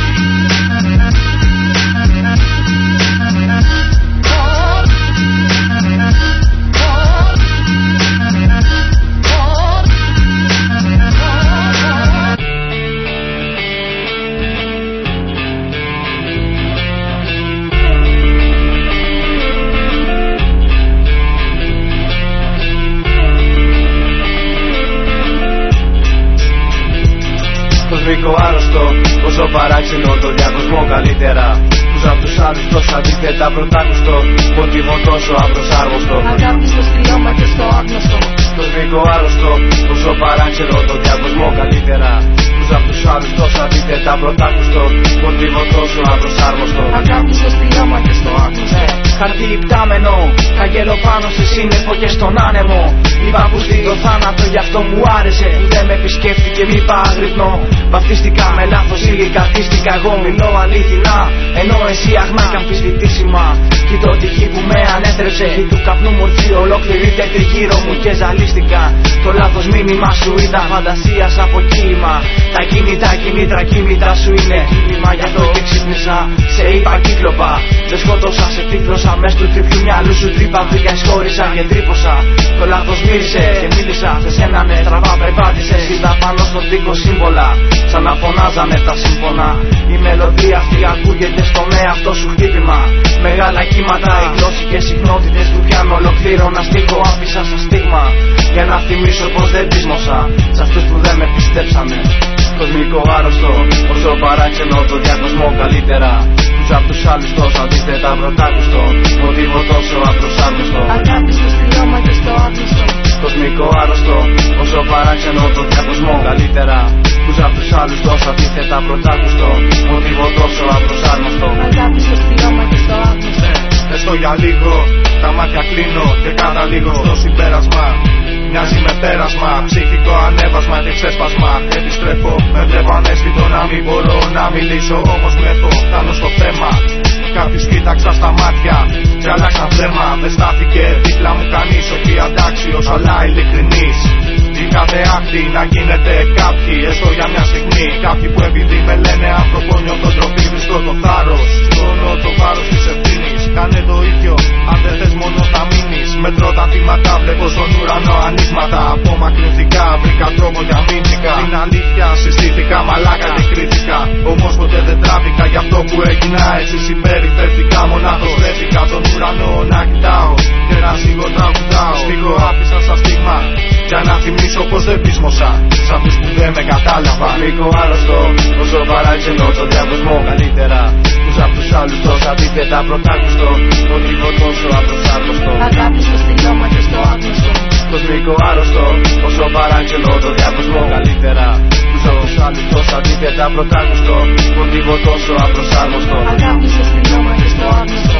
Κοσμικό άρρωστο, πόσο παράξενο το διακοσμό καλύτερα. Τους απ' τους άλλους τόσο αντίθετα πρωτάκουστο. Μοτίβο τόσο απροσάρμοστο. Αγάπη στο στυλιώμα και στο άγνωστο. Κοσμικό άρρωστο, πόσο παράξενο το διακοσμό καλύτερα. Τους απ' τους άλλους τόσο αντίθετα πρωτάκουστο. Μοτίβο τόσο απροσάρμοστο. Αγάπη στο στυλιώμα και στο άγνωστο. Χαρτί υπτάμενο, χαγγέλο πάνω σε σύννεφο και στον άνεμο. Είπα που στην το θάνατο γι' αυτό μου άρεσε. Δεν με επισκέφτηκε μη παγρυπνώ. Βαφτίστηκα με λάθος υλικά, τίστηκα εγώ μιλώ αλήθινα. Ενώ εσύ αγνά και αμφισβητήσιμα. Κοιτώ τη γη που με ανέτρεψε. Γη του καπνού μορφή ολόκληρη τριγύρω μου και ζαλίστηκα. Το λάθος μήνυμα σου ήταν φαντασίας από κύλημα. Τα κινητά κινήτρα κίνητρα σου είναι κίνημα. Γι' αυτό και ξύπνησα, σε είπα κύκλοπα. Δεν σκότωσα, σε τύφλωσα. Μες του τριφλού μυαλού σου τρύπα βρήκα, εισχώρησα και τρύπωσα. Το λάθος μύρισε και μίλησα. Σε σένα με τραβά περπάτησες. Είδα πάνω στον τοίχο σύμβολα. Σαν να φωνάζανε τα σύμφωνα. Η μελωδία αυτή ακούγεται στον εαυτό σου χτύπημα. Μεγάλα κύματα, οι γλώσσικες συχνότητες του πιάνου. Ολοκλήρωνα στίχο, άφησα σαν στίγμα. Για να θυμίσω πως δεν πείσμωσα σ' αυτούς που δεν με πιστέψανε. Κοσμικό άρρωστο, όσο παράξενο το διακοσμό καλύτερα. Τους απ' τους άλλους τόσο αντίθετα πρωτάκουστο. Μοτίβο τόσο απροσάρμοστο. Αγάπη στο στυλιώμα και στο άγνωστο. Κοσμικό άρρωστο, όσο παράξενο το διακοσμό καλύτερα. Τους απ' τους άλλους τόσο αντίθετα πρωτάκουστο. Μοτίβο τόσο απροσάρμοστο. Αγάπη στο στυλιώμα και στο άγνωστο. Έστω για λίγο, τα μάτια κλείνω και καταλήγω στο συμπέρασμα. Μοιάζει με πέρασμα, ψυχικό ανέβασμα και ξέσπασμα. Επιστρέφω, με βλέπω ανέστητο να μην μπορώ να μιλήσω. Όμως βλέπω, φτάνω στο θέμα. Κάποιους κοίταξα στα μάτια κι άλλαξαν βλέμμα. Δεν στάθηκε δίπλα μου κανείς, όχι αντάξιος αλλά ειλικρινής. Είχατε άκτη να γίνετε κάποιοι, έστω για μια στιγμή. Κάποιοι που επειδή με λένε άνθρωπο νιώθω ντροπή, βρίσκω το θάρρος, σκόνω το βάρος της ευθύνης. Κάνε το ίδιο αν δεν θες μόνο να μείνεις. Μετρώ τα θύματα, βλέπω στον ουρανό ανοίγματα. Απομακρυνθήκα, βρήκα τρόπο για μήνυκα. Την αλήθεια συστήθηκα, μαλάκα και κρίθηκα. Όμως ποτέ δεν τράβηκα για αυτό που έγινα. Έτσι συμπεριφέρθηκα, μονάχος βρέθηκα. Τον ουρανό να κοιτάω και να σίγω τραγουδάω. Στίχο άφησα σαν στίγμα για να θυμίσω πως δεν πείσμωσα σ' αυτούς που δεν με κατάλαβα. Λίγο άρρωστο, όσο παράξενο το διαβοσμό. Καλύτερα τους απ' τους άλλους τόσο αντίθετα πρωτάκουστο. Μοτίβο τόσο απροσάρμοστο. Αγάπη στο στυλώμα και στο άγνωστο. Κοσμικό άρρωστο, όσο παράξενο το διαβοσμό. Καλύτερα τους απ' τους άλλους τόσο αντίθετα πρωτάκουστο. Μοτίβο τόσο απροσάρμοστο. Αγάπη στο στυλώμα και στο άγνωστο.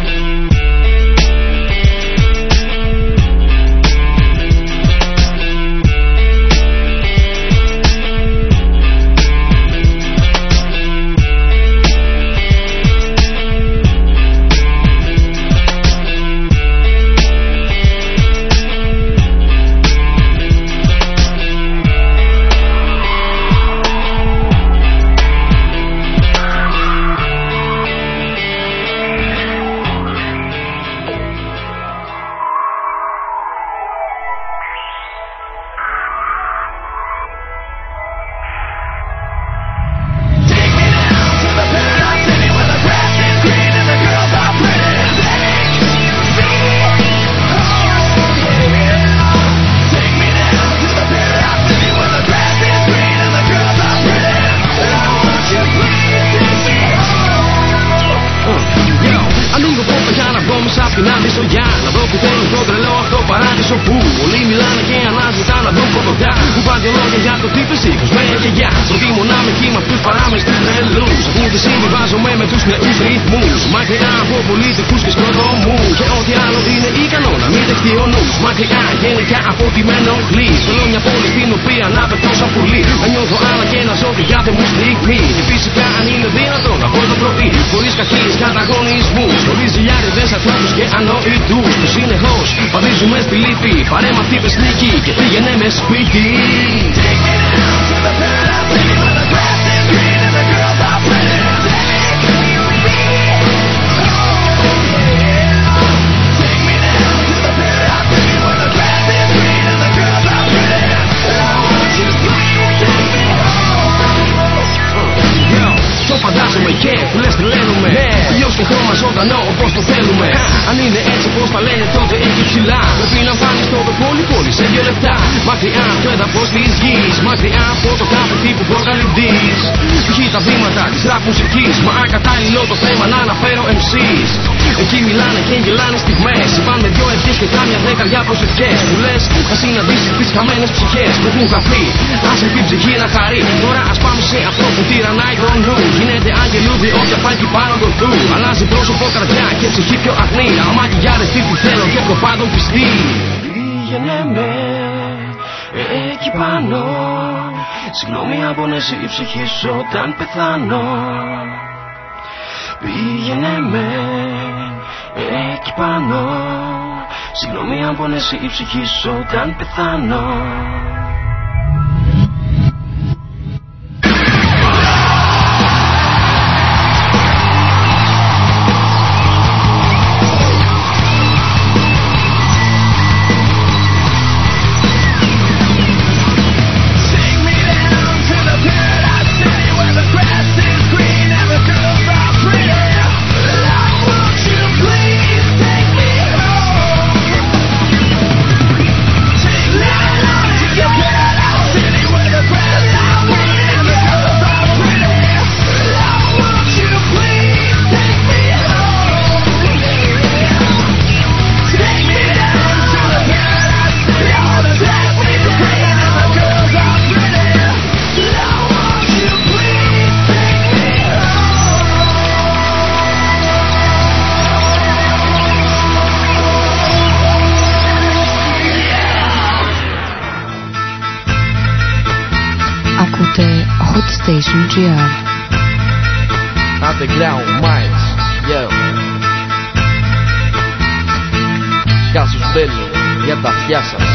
Η ψυχή σου όταν πεθάνω. Πήγαινε με εκεί πάνω. Συγγνώμη αν πονέσει η ψυχή σου όταν πεθάνω. Hot Station τζι αρ. Underground Minds. Yo. Κάσους Μπέλη για τα αυτιά σας.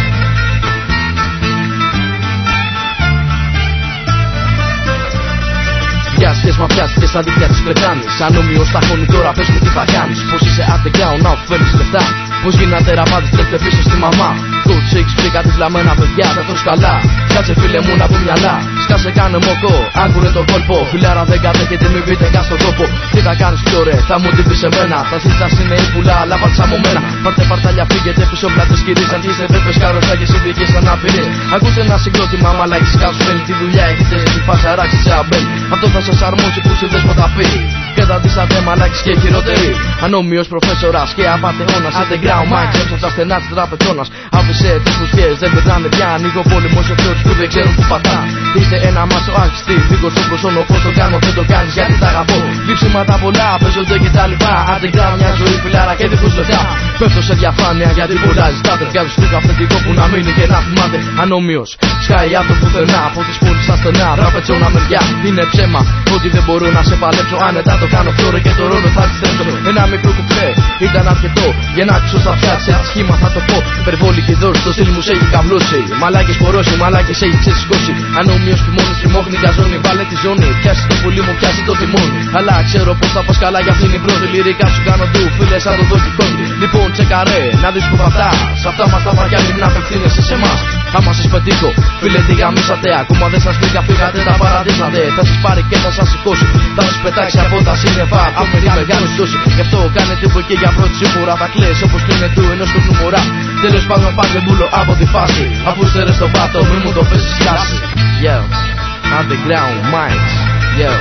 Βιάστηκες μα πιάστηκες στα δίχτυα της πλεκάνης. Ανομοιός στα χώνει τώρα πες μου τι θα κάνεις. Πως είσαι underground να ωφέλεις λεφτά. Πως γίνατε ραπάτης τρέχτε πίσω στη μαμά. Good six βρήκα τις λαμμένα παιδιά δεν τρως καλά. Κάτσε φίλε μου να πω μυαλά. Σκάσε κάνε μοκό, άκουρε τον κόλπο. Φιλάρα δεν κατέχετε μη βρείτε καν στον τόπο. Τι θα κάνεις πιο ρε, θα μου την πεις εμένα. Τα σύντας είναι η πουλά, αλλά βάρτσα μου μένα. Πάρτε παρτάλια φύγετε πίσω πλάτες κυρίες. Αν είστε βέβαιος καροτά και συνδικές αναπηρίες. Ακούστε ένα συγκρότημα μαλάκης κάσου φέλει τη δουλειά. Έχετε στη φάση αράξει σε αμπέλ. Αυτό θα σας αρμόσει που σου δέσποτα πει. Καταντήσατε μαλάκης και χειρότεροι. Ανόμοιος προφέσορας και απατεώνας. Underground Mike, έψα στα στενά της τραπεζώνας. Άφησε τις φουσκές, δεν πετάνε πια. Ανοίγω πόλεμο σε αυτούς που δεν ξέρουν που πατά. Είστε ένα μάσο άρχιστη, δίκο στο προσώνω. Πώς το κάνω, δεν το κάνεις γιατί τα αγαπώ. Λείψηματα πολλά, παίζονται και τα λοιπά. Underground μια ζωή φιλάρα και δίχως λεφτά. Πέφτω σε διαφάνεια γιατί πολλά ζητάτε. Βγάζω στο αυθεντικό που να μείνει και να θυμάται. Ανόμοιος, σκάει από το πουθενά. Από τις πόλεις στα στενά, τραπεζώνα μεριά. Είναι ψέμα ότι δεν μπορώ να σε παλέψω. Άνετα το κάνω τώρα και το ρόλο θα αντιστρέψω. Ένα μικρό κουπλέ ήταν αρκετό για να άκουσω στα αυτιά σε σχήμα θα το πω. Υπερβολική δόση, το στυλ μου σε έχει καβλώσει. Μαλάκες πορώσει, μαλάκες έχει ξεσηκώσει. Ανομοιος χειμώνης τριμώχνει καζώνει, βάλε τη ζώνη. Πιάσει το πουλί μου, πιάσει το τιμόνι. Αλλά ξέρω πως θα πας καλά για αυτήν την πρώτη. Λυρικά σου κάνω του, φίλε σαν το δοκικόνι. Λοιπόν τσεκαρέ, να δεις που θα φτάς. Σ' αυτά μας τα βαριά μην απευθύνεσαι σε εμάς. Άμα σας πετύχω, φίλε τι γαμίσατε. Ακόμα δεν σας πήγα, φύγατε, τα παραδείσατε. Θα σας πάρει και θα σας σηκώσει. Θα σας πετάξει από τα σύννεφα. Από τη μεγάλη δόση. Γι' αυτό κάνετε που και για πρώτη σίγουρα θα κλαις όπως κλείνε του ενός χρονού μωρά. Τέλος πάντων πάρτε μπούλο από τη φάση. Αφού στερες στον πάτο, μη μου το πέσεις χιάσει. Yo, underground minds. Yo.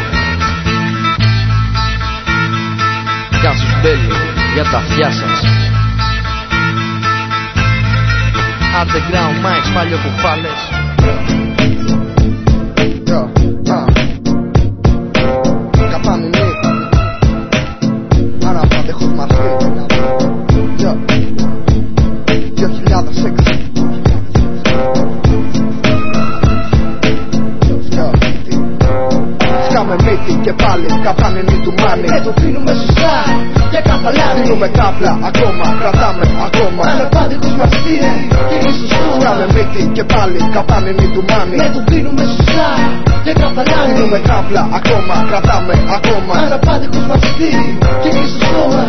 Κάσους Μπέλη για τα αυτιά σας. Underground minds, παλιό κουφάλες. Yo, uh. Καπάνινη. Άρα πάτε χωρίς μαρφή. Yo. δύο χιλιάδες έξι. Σκάμε μύτη και πάλι καπάνινη του μάνι. Και το πίνουμε σωστά και καθαλάνει. Δίνουμε κάπλα ακόμα, κρατάμε ακόμα. Αναπάντητος μας είναι και ίσως τώρα. Σκάμε μύτη και πάλι καπάνινη του μάνι. Και το πίνουμε σωστά και καθαλάνει. Δίνουμε κάπλα ακόμα, κρατάμε ακόμα. Αναπάντητος μας είναι και ίσως τώρα.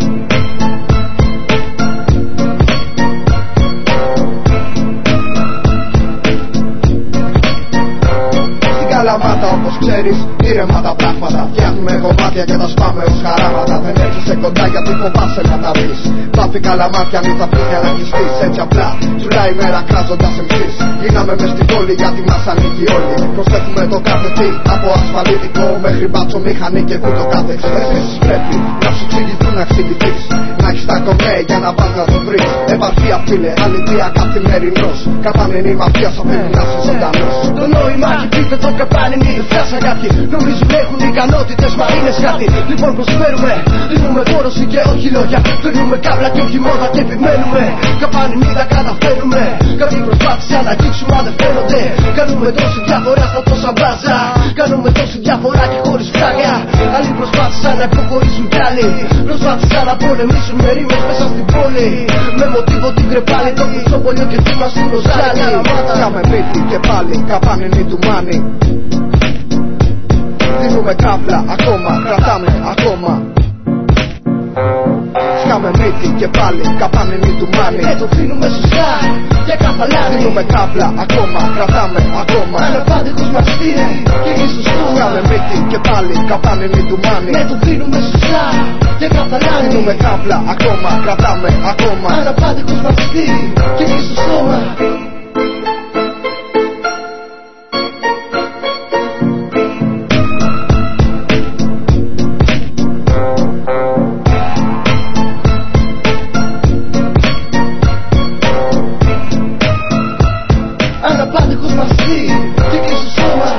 Καλαμάτα όπως ξέρεις, ήρεμα τα πράγματα. Φτιάχνουμε κομμάτια και τα σπάμε ως χαράματα. Δεν έρχεσαι κοντά γιατί φοβάσαι να τα βρεις. Πάφη καλαμάτια μη θα πεις για να κλειστείς. Έτσι απλά τσουλάει η μέρα κράζοντας εμείς. Γίναμε μες στην πόλη γιατί μας ανήκει όλοι. Προσθέτουμε το κάθε τι από ασφαλίτικο μέχρι μπάτσο μηχανή και που το κάθε. Εσείς πρέπει να σου εξηγηθούν να εξηγηθείς. Να έχεις τα κομμέ για να πας να το βρεις. Επαρχία φίλε, αλήθεια καθημερινός. Καπάνινη μαφία θα πρέπει να είσαι ζωντανός. Το νόημα έχει επίπεδο καπάνινη. Δεν φτάσαν κάποιοι, νομίζουν έχουν ικανότητες μα είναι σκάτι. Λοιπόν προσφέρουμε, δίνουμε κόρωση και όχι λόγια. Φέρνουμε κάβλα και όχι μόδα και επιμένουμε. Καπάνινη τα καταφέρουμε. Κάποιοι προσπάθησαν να αγγίξουμε αν δεν φαίνονται. Κάνουμε τόση διαφορά στα τόσα μπάζα. Κάνουμε τόση διαφορά και χωρίς φράγια. Άλλοι προσπάθησαν να υποχωρήσουν κι άλλοι. Προσπάθησαν να πολεμήσουν με ρήμες μέσα στην πόλη. Με μοτίβο την κρεπάλη, το κουτσόπολιο και θύμα στην Ροζάλη. Κάμε μύτη και πάλι καπάνινη του μάνι. Δίνουμε κάπλα ακόμα, κρατάμε ακόμα. Σκάμε μύτη και πάλι καπάνινη του μάνι. Και το δίνουμε σωστά και καθαλάνει. Δίνουμε κάπλα ακόμα, κρατάμε ακόμα. Αναπάντητος μας είναι και ίσως τώρα. Σκάμε μύτη και πάλι καπάνινη του μάνι. Και το δίνουμε σωστά και καθαλάνει. Δίνουμε κάπλα ακόμα, κρατάμε ακόμα. Αναπάντητος μας είναι και ίσως τώρα. Αναπάντητος μας είναι και ίσως τώρα.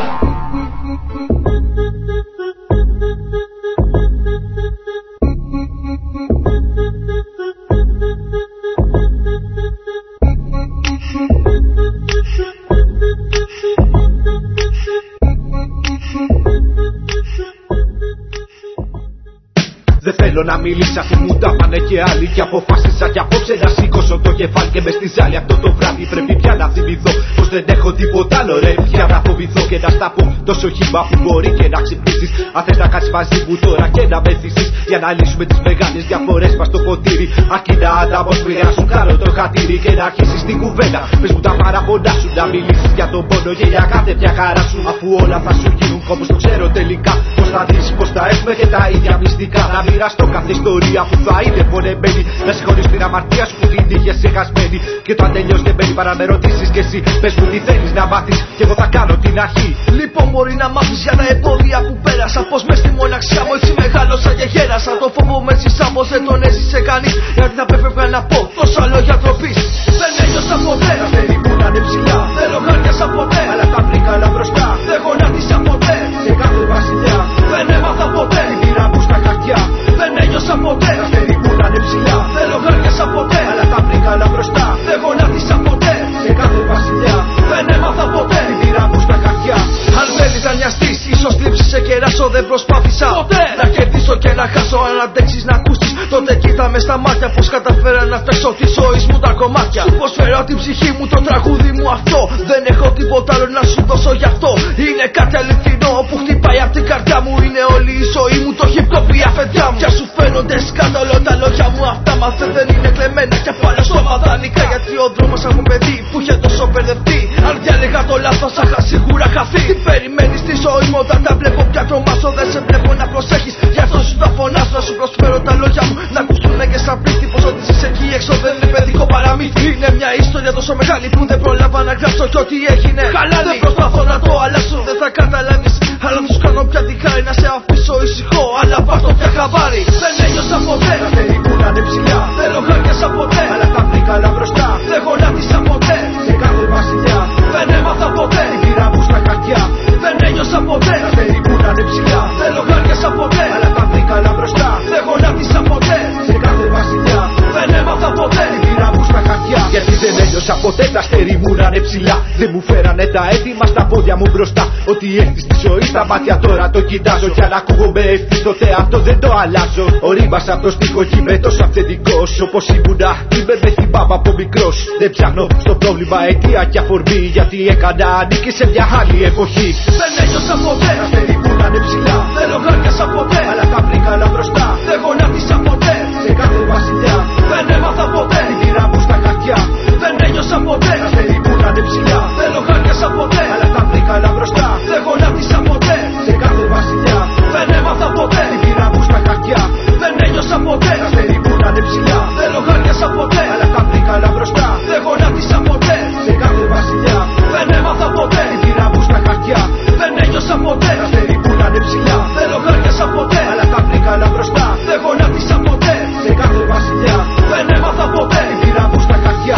θέλω να μιλήσω, αφού μου τα πάνε και άλλοι. Και αποφάσισα κι απόψε να σήκωσω το κεφάλι και με στη ζάλη. Αυτό το βράδυ πρέπει πια να θυμηθώ πως δεν έχω τίποτα άλλο ρε. Πια να φοβηθώ και να στα πω τόσο χύμα που μπορεί και να ξυπνήσεις. Αν θες να κάτσεις μαζί μου τώρα και να με θύσεις, για να λύσουμε τις μεγάλες διαφορές μας στο ποτήρι. Αρκεί να ανταμοσπηράσουν κάνω το χατήρι και να αρχίσεις την κουβέντα. Πες μου τα παραπονά σου, να μιλήσεις για τον πόνο και για κάθε πια χαρά σου. Αφού όλα θα σου γίνουν όπως το ξέρω τελικά. Πως θα δεις πως θα έχουμε και τα ίδια μυστικά. Να μοιραστώ κάθε ιστορία που θα είναι πονεμένη. Να συγχωρείς την αμαρτία σου που την είχες ξεχασμένη. Και το αν τελειώσει δεν μένει παρά με ρωτήσεις κι εσύ. Πες μου τι θέλεις να μάθεις και εγώ θα κάνω την αρχή. Λοιπόν μπορεί να μάθεις για τα εμπόδια που πέρασα. Πως μες στη μοναξιά μου έτσι μεγάλωσα και γέρασα. Το φόβο με ζήσα πως δεν τον έζησε κανείς. Γιατί θα πρέπει να πω τόσα λόγια τροπής. Δεν ένιωσα ποτέ να θέλει που να είναι ψηλά. Δεν λογάριασα ποτέ αλλά τα βρήκα καλά μπροστά. Δεν γονάτισα ποτέ σε κάθε βασιλιά. Δεν έμαθα ποτέ την πήρα μου στα χαρτιά. Δεν ένιωσα ποτέ να θέλει που να είναι ψηλά. Δεν λογάριασα ποτέ αλλά τα βρήκα καλά μπροστά. Δεν γονάτισα ποτέ σε κάθε βασιλιά. Δεν έμαθα ποτέ την πήρα μου στα χαρτιά. Αν θέλεις να νοιαστείς, ίσως λείψεις σε κεράσω. Δεν προσπάθησα ποτέ να κερδίσω και να χάσω. Αν αντέξεις να ακούσεις, τότε κοίτα με στα μάτια. Πως καταφέρα να φτιάξω τη ζωή μου τα κομμάτια. Σου προσφέρω την ψυχή μου, το τραγούδι μου αυτό. Δεν έχω τίποτα άλλο να σου δώσω γι' αυτό. Είναι κάτι αληθινό που χτυπάει απ' την καρδιά μου. Είναι όλη η ζωή μου, το hip hop η αφεντιά μου. Κι αν σου φαίνονται σκάνδαλο τα λόγια μου αυτά, μα δεν είναι κλεμμένα και πάλι στο μαδανικά. Γιατί ο δρόμος από παιδί που είχε τόσο μπερδευτεί. Αν διάλεγα το λάθος, θα είχα σίγουρα χαθεί. Τι περιμένεις στη ζωή μου όταν τα βλέπω πια τρομάσω. Δεν σε βλέπω να προσέχεις, γι' αυτό σου τα φωνάσω. Να σου προσφέρω τα λόγια μου, να ακούσουνε και σαν πλήτη. Πως ό,τι είσαι εκεί έξω δεν είναι παιδικό παραμύθι. Είναι μια ιστορία τόσο μεγάλη που δεν πρόλαβα να γράψω. Κι ό,τι έγινε, χαλάνει. Δεν προσπαθώ να το αλλάξω, δεν θα καταλάβεις. Αλλά θα σου κάνω πια τη χάρη να σε αφήσω ησυχό. Αλλά πάρ' το πια χαμπάρι. Δεν ένιωσα ποτέ να θέλει που να είναι ψηλά. Δεν λογάριασα ποτέ αλλά τα βρήκα καλά μπροστά. Δεν γονάτισα ποτέ σε κάθε βασιλιά. Δεν έμαθα ποτέ την πήρα μου στα χαρτιά. Δεν ένιωσα ποτέ να θέλει που να είναι ψηλά. Δεν λογάριασα ποτέ αλλά τα βρήκα καλά μπροστά. Δεν γονάτισα ποτέ σε κάθε βασιλιά. Δεν έμαθα ποτέ την πήρα μου στα χαρτιά. Γιατί δεν ένιωσα ποτέ τα αστέρι μου να είναι ψηλά. Δεν μου φέρανε τα έτοιμα στα πόδια μου μπροστά. Ό,τι έχει στη ζωή στα μάτια τώρα το κοιτάζω. Κι αν ακούγομαι ευθύς τότε αυτό δεν το αλλάζω. Ορίμασα από το στίχο κι είμαι τόσο αυθεντικός. Όπως ήμουνα είμαι με θυμάμαι από μικρός. Δεν ψάχνω στο πρόβλημα αιτία και αφορμή. Γιατί έκανα ανήκει σε μια άλλη εποχή. Δεν ένιωσα ποτέ να θέλει που να είναι ψηλά. Δεν λογάριασα ποτέ αλλά τα βρήκα καλά μπροστά. Δεν γονάτισα ποτέ σε κάθε βασιλιά. Δεν έμαθα ποτέ την πήρα μου στα χαρτιά. Δεν ένιωσα ποτέ να θέλει που να είναι ψηλά. Δεν λογάριασα ποτέ αλλά τα βρήκα καλά μπροστά. Δεν γονάτισα ποτέ σε κάθε βασιλιά. Δεν έμαθα ποτέ την πήρα μου στα χαρτιά. Δεν ένιωσα ποτέ να θέλει που να είναι ψηλά. Δεν λογάριασα ποτέ αλλά τα βρήκα καλά μπροστά. Δεν γονάτισα ποτέ σε κάθε βασιλιά. Δεν έμαθα ποτέ την πήρα μου στα χαρτιά. Δεν ένιωσα ποτέ να θέλει που να είναι ψηλά. Δεν λογάριασα ποτέ αλλά τα βρήκα καλά μπροστά. Δεν γονάτισα ποτέ σε κάθε βασιλιά. Δεν έμαθα ποτέ την πήρα μου στα χαρτιά.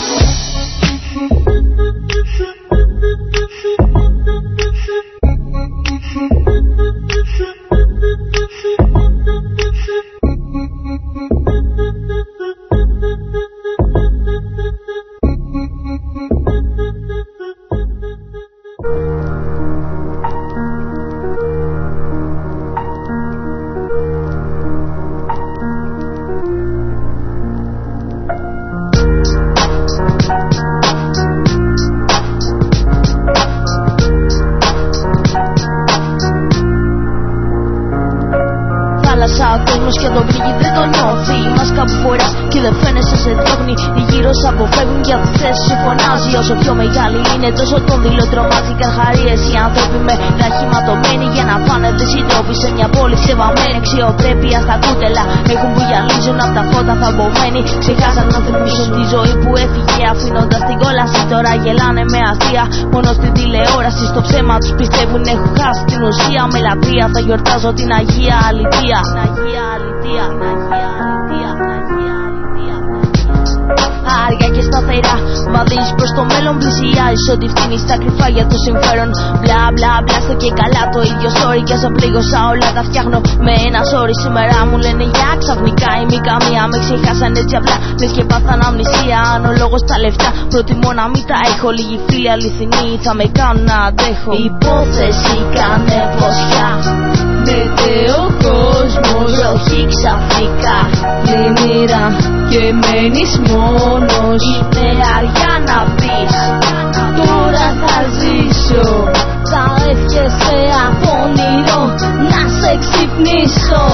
Ο κόσμος και το βρήκε δεν το νιώθει. Η μάσκα που φοράς και δεν φαίνεσαι σε διώχνει. Οι γύρω σ' αποφεύγουν για τη θέση σου φωνάζει. Όσο πιο μεγάλη είναι τόσο τον δειλό τρομάζει. Καρχαρίες οι άνθρωποι με ραχηματωμένοι για να πάνε δεν συντρόφοι σε μια πόλη ξεβαμένη. Αξιοπρέπεια στα κούτελα έχουν που γυαλίζουν απ' τα φώτα θαμπωμένοι. Ξεχάσαν να θυμίσουν τη ζωή που έφυγε αφήνοντας την κόλαση. Τώρα γελάνε με αστεία μόνο στην τηλεόραση. Στο ψέμα τους πιστεύουν έχουν χάσει την ουσία. Με λατρεία θα γιορτάζω την Αγία Αλητεία. Αγία Αλητεία, Αγία Αλητεία, Αγία Αλητεία. Άργα και σταθερά βαδίζεις προς το μέλλον, πλησιάζεις ό,τι φτύνεις τα κρυφά για το συμφέρον. Μπλα μπλα μπλα στο και καλά το ίδιο story. Κι όσο πλήγωσα όλα τα φτιάχνω με ένα sorry. Σήμερα μου λένε για ξαφνικά η μη καμία. Με ξεχάσαν έτσι απλά λες και πάθαν αμνησία. Αν ο λόγος τα λεφτά προτιμώ να μην τα έχω. Λίγοι φίλοι αληθινοί θα με κάνουν να αντέχω. Υπόθεση κάνε φωσιά. Μη Μένεται ο κόσμος βροχή ξαφνικά, πλημμύρα και μένεις μόνος. Είναι αργά να πεις τώρα θα ζήσω, θα εύχεσαι από όνειρο να σε ξυπνήσω.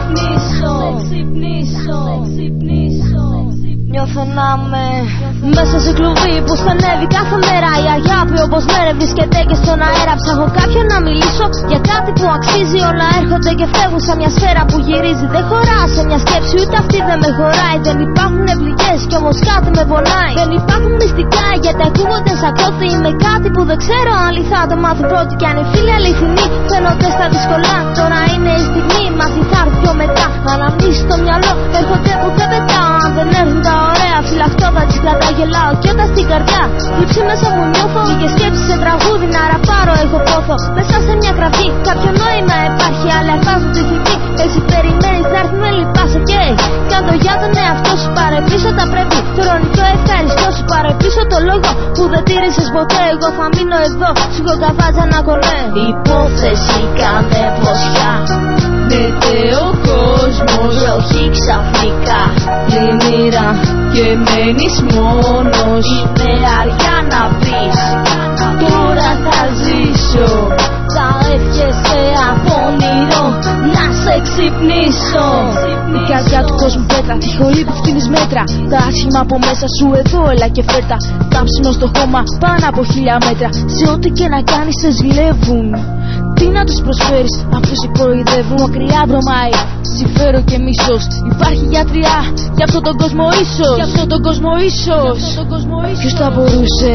Νιώθω να με μέσα σε κλουβί που στενεύει κάθε μέρα. Η αγάπη όπως μέρα βρίσκεται και στον αέρα. Ψάχνω κάποιον να μιλήσω για κάτι που αξίζει. Όλα έρχονται και φεύγουν σαν μια σφαίρα που γυρίζει. Δεν χωρά σε μια σκέψη, ούτε αυτή δεν με χωράει. Δεν υπάρχουν πληγές κι όμως κάτι με πονάει. Δεν υπάρχουν μυστικά γιατί ακούγονται σαν κότη. Είμαι κάτι που δεν ξέρω αν θα το μάθω πρώτη. Κι αν οι φίλοι αληθινοί φαίνονται στα δύσκολα. Τώρα είναι η στιγμή, μάθει θα έρθει πιο μετά. Αναμνήσεις στο μυαλό έρχονται που δεν πετάω. Αν δεν έρθουν τα ωραία φυλαχτώ θα τις κρατάω, γελάω κι όταν στην καρδιά λείψη μέσα μου νιώθω. Λίγες σκέψεις σε τραγούδι να ραπάρω έχω πόθο. Μέσα σε μια γραφή κάποιο νόημα υπάρχει, αλλά εφάζουν τη θητή. Εσύ περιμένεις να έρθει με λυπάσαι και κάτω για τον εαυτό σου. Πάρε πίσω τα πρέπει, χρονικό ευχαριστώ σου. Πάρε πίσω το λόγο που δεν τήρησες ποτέ. Εγώ θα μείνω εδώ, σου έχω καβάτσα να κονέ. Υπόθεση κάνε φωσιά, μετέω κόσμος βροχή ξαφνικά, πλημμύρα και μένεις μόνος. Είναι αργά να πεις τώρα θα ζήσω, θα εύχεσαι από όνειρο να σε ξυπνήσω. Η καρδιά του κόσμου πέτρα, τη χολή που φτύνεις μέτρα. Τα άσχημα από μέσα σου εδώ έλα και φέρτα. Κάψιμο στο χώμα πάνω από χίλια μέτρα. Σε ό,τι και να κάνεις σε ζηλεύουν. Τι να τους προσφέρεις αφού σε κοροϊδεύουν. Μακριά βρωμάει, συμφέρον και μίσος. Υπάρχει γιατριά για αυτόν τον κόσμο ίσως. Για αυτόν τον κόσμο ίσως. Ποιος θα μπορούσε,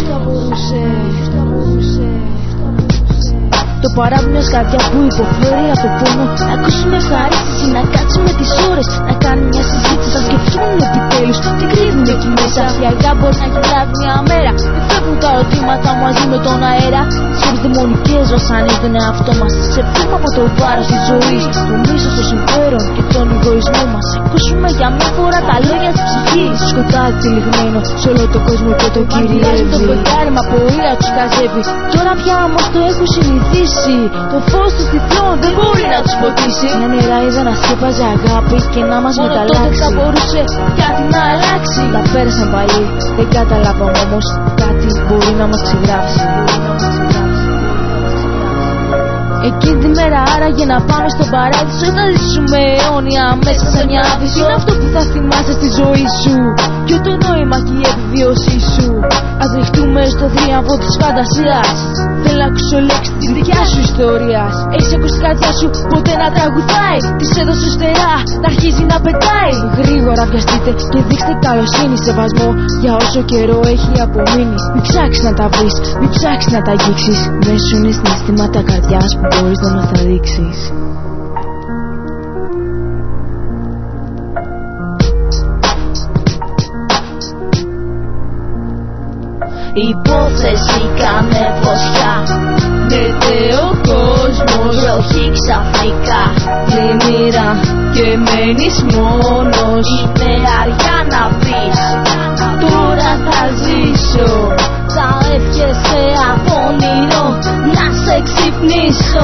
το παράπονο μιας καρδιάς που υποφέρει από το πόνο. Να ακούσουμε ευχαρίστηση, να κάτσει με τις ώρες. Να κάνει μια συζήτηση, να σκεφτούν επιτέλους τι κρύβουν εκεί μέσα. Η αργά μπορεί να έχει λάβει μια μέρα. Δεν φεύγουν τα ερωτήματα μαζί με τον αέρα. Σκέψεις δαιμονικές βασανίζουν τον εαυτό μας. Σε φύγουμε από το βάρος της ζωής, το μίσος, το συμφέρον και τον εγωισμό μας. Ακούσουμε για μια φορά τα λόγια της ψυχής. Σκοτάδι τυλιγμένο σε όλο τον κόσμο και το κυριεύει. Το φεγγάρι μα από ήλια τους καζεύει. Τώρα πια όμως το έχουν συνηθίσει. Το φως του τυφλών δεν μπορεί να τους ποτίσει. Μια νεράιδα να σκέπαζε αγάπη και να μας μεταλλάξει. Μόνο τότε θα μπορούσε κάτι να αλλάξει. Τα πέρασαν πάλι, δεν καταλάβαμε όμως κάτι μπορεί να μας ξεγράψει. Εκείνη τη μέρα άραγε να πάμε στον παράδεισο. Θα ζήσουμε αιώνια μέσα σε μια άβυσο. Είναι αυτό που θα θυμάσαι στη ζωή σου και το νόημα και η επιβίωσή σου. Ας ριχτούμε στο θρίαμβο της φαντασίας. Θέλω να ακούσω λέξη της δικιάς σου ιστορίας. Έχεις ακούσει την καρδιά σου ποτέ να τραγουδάει? Της έδωσε στερά να αρχίζει να πετάει. Γρήγορα βιαστείτε και δείξτε καλοσύνη, σεβασμό για όσο καιρό έχει απομείνει. Μην ψάξεις να τα βρεις, μην ψάξεις να τα αγγίξεις. Μες σου είναι συναισθήματα καρδιάς που μπορείς να μας τα δείξεις. Υπόθεση κάνε φωσιά, μετέω κόσμος βροχή ξαφνικά, πλημμύρα και μένεις μόνος. Είναι αργά να πεις τώρα θα ζήσω, θα εύχεσαι από όνειρο να σε ξυπνήσω.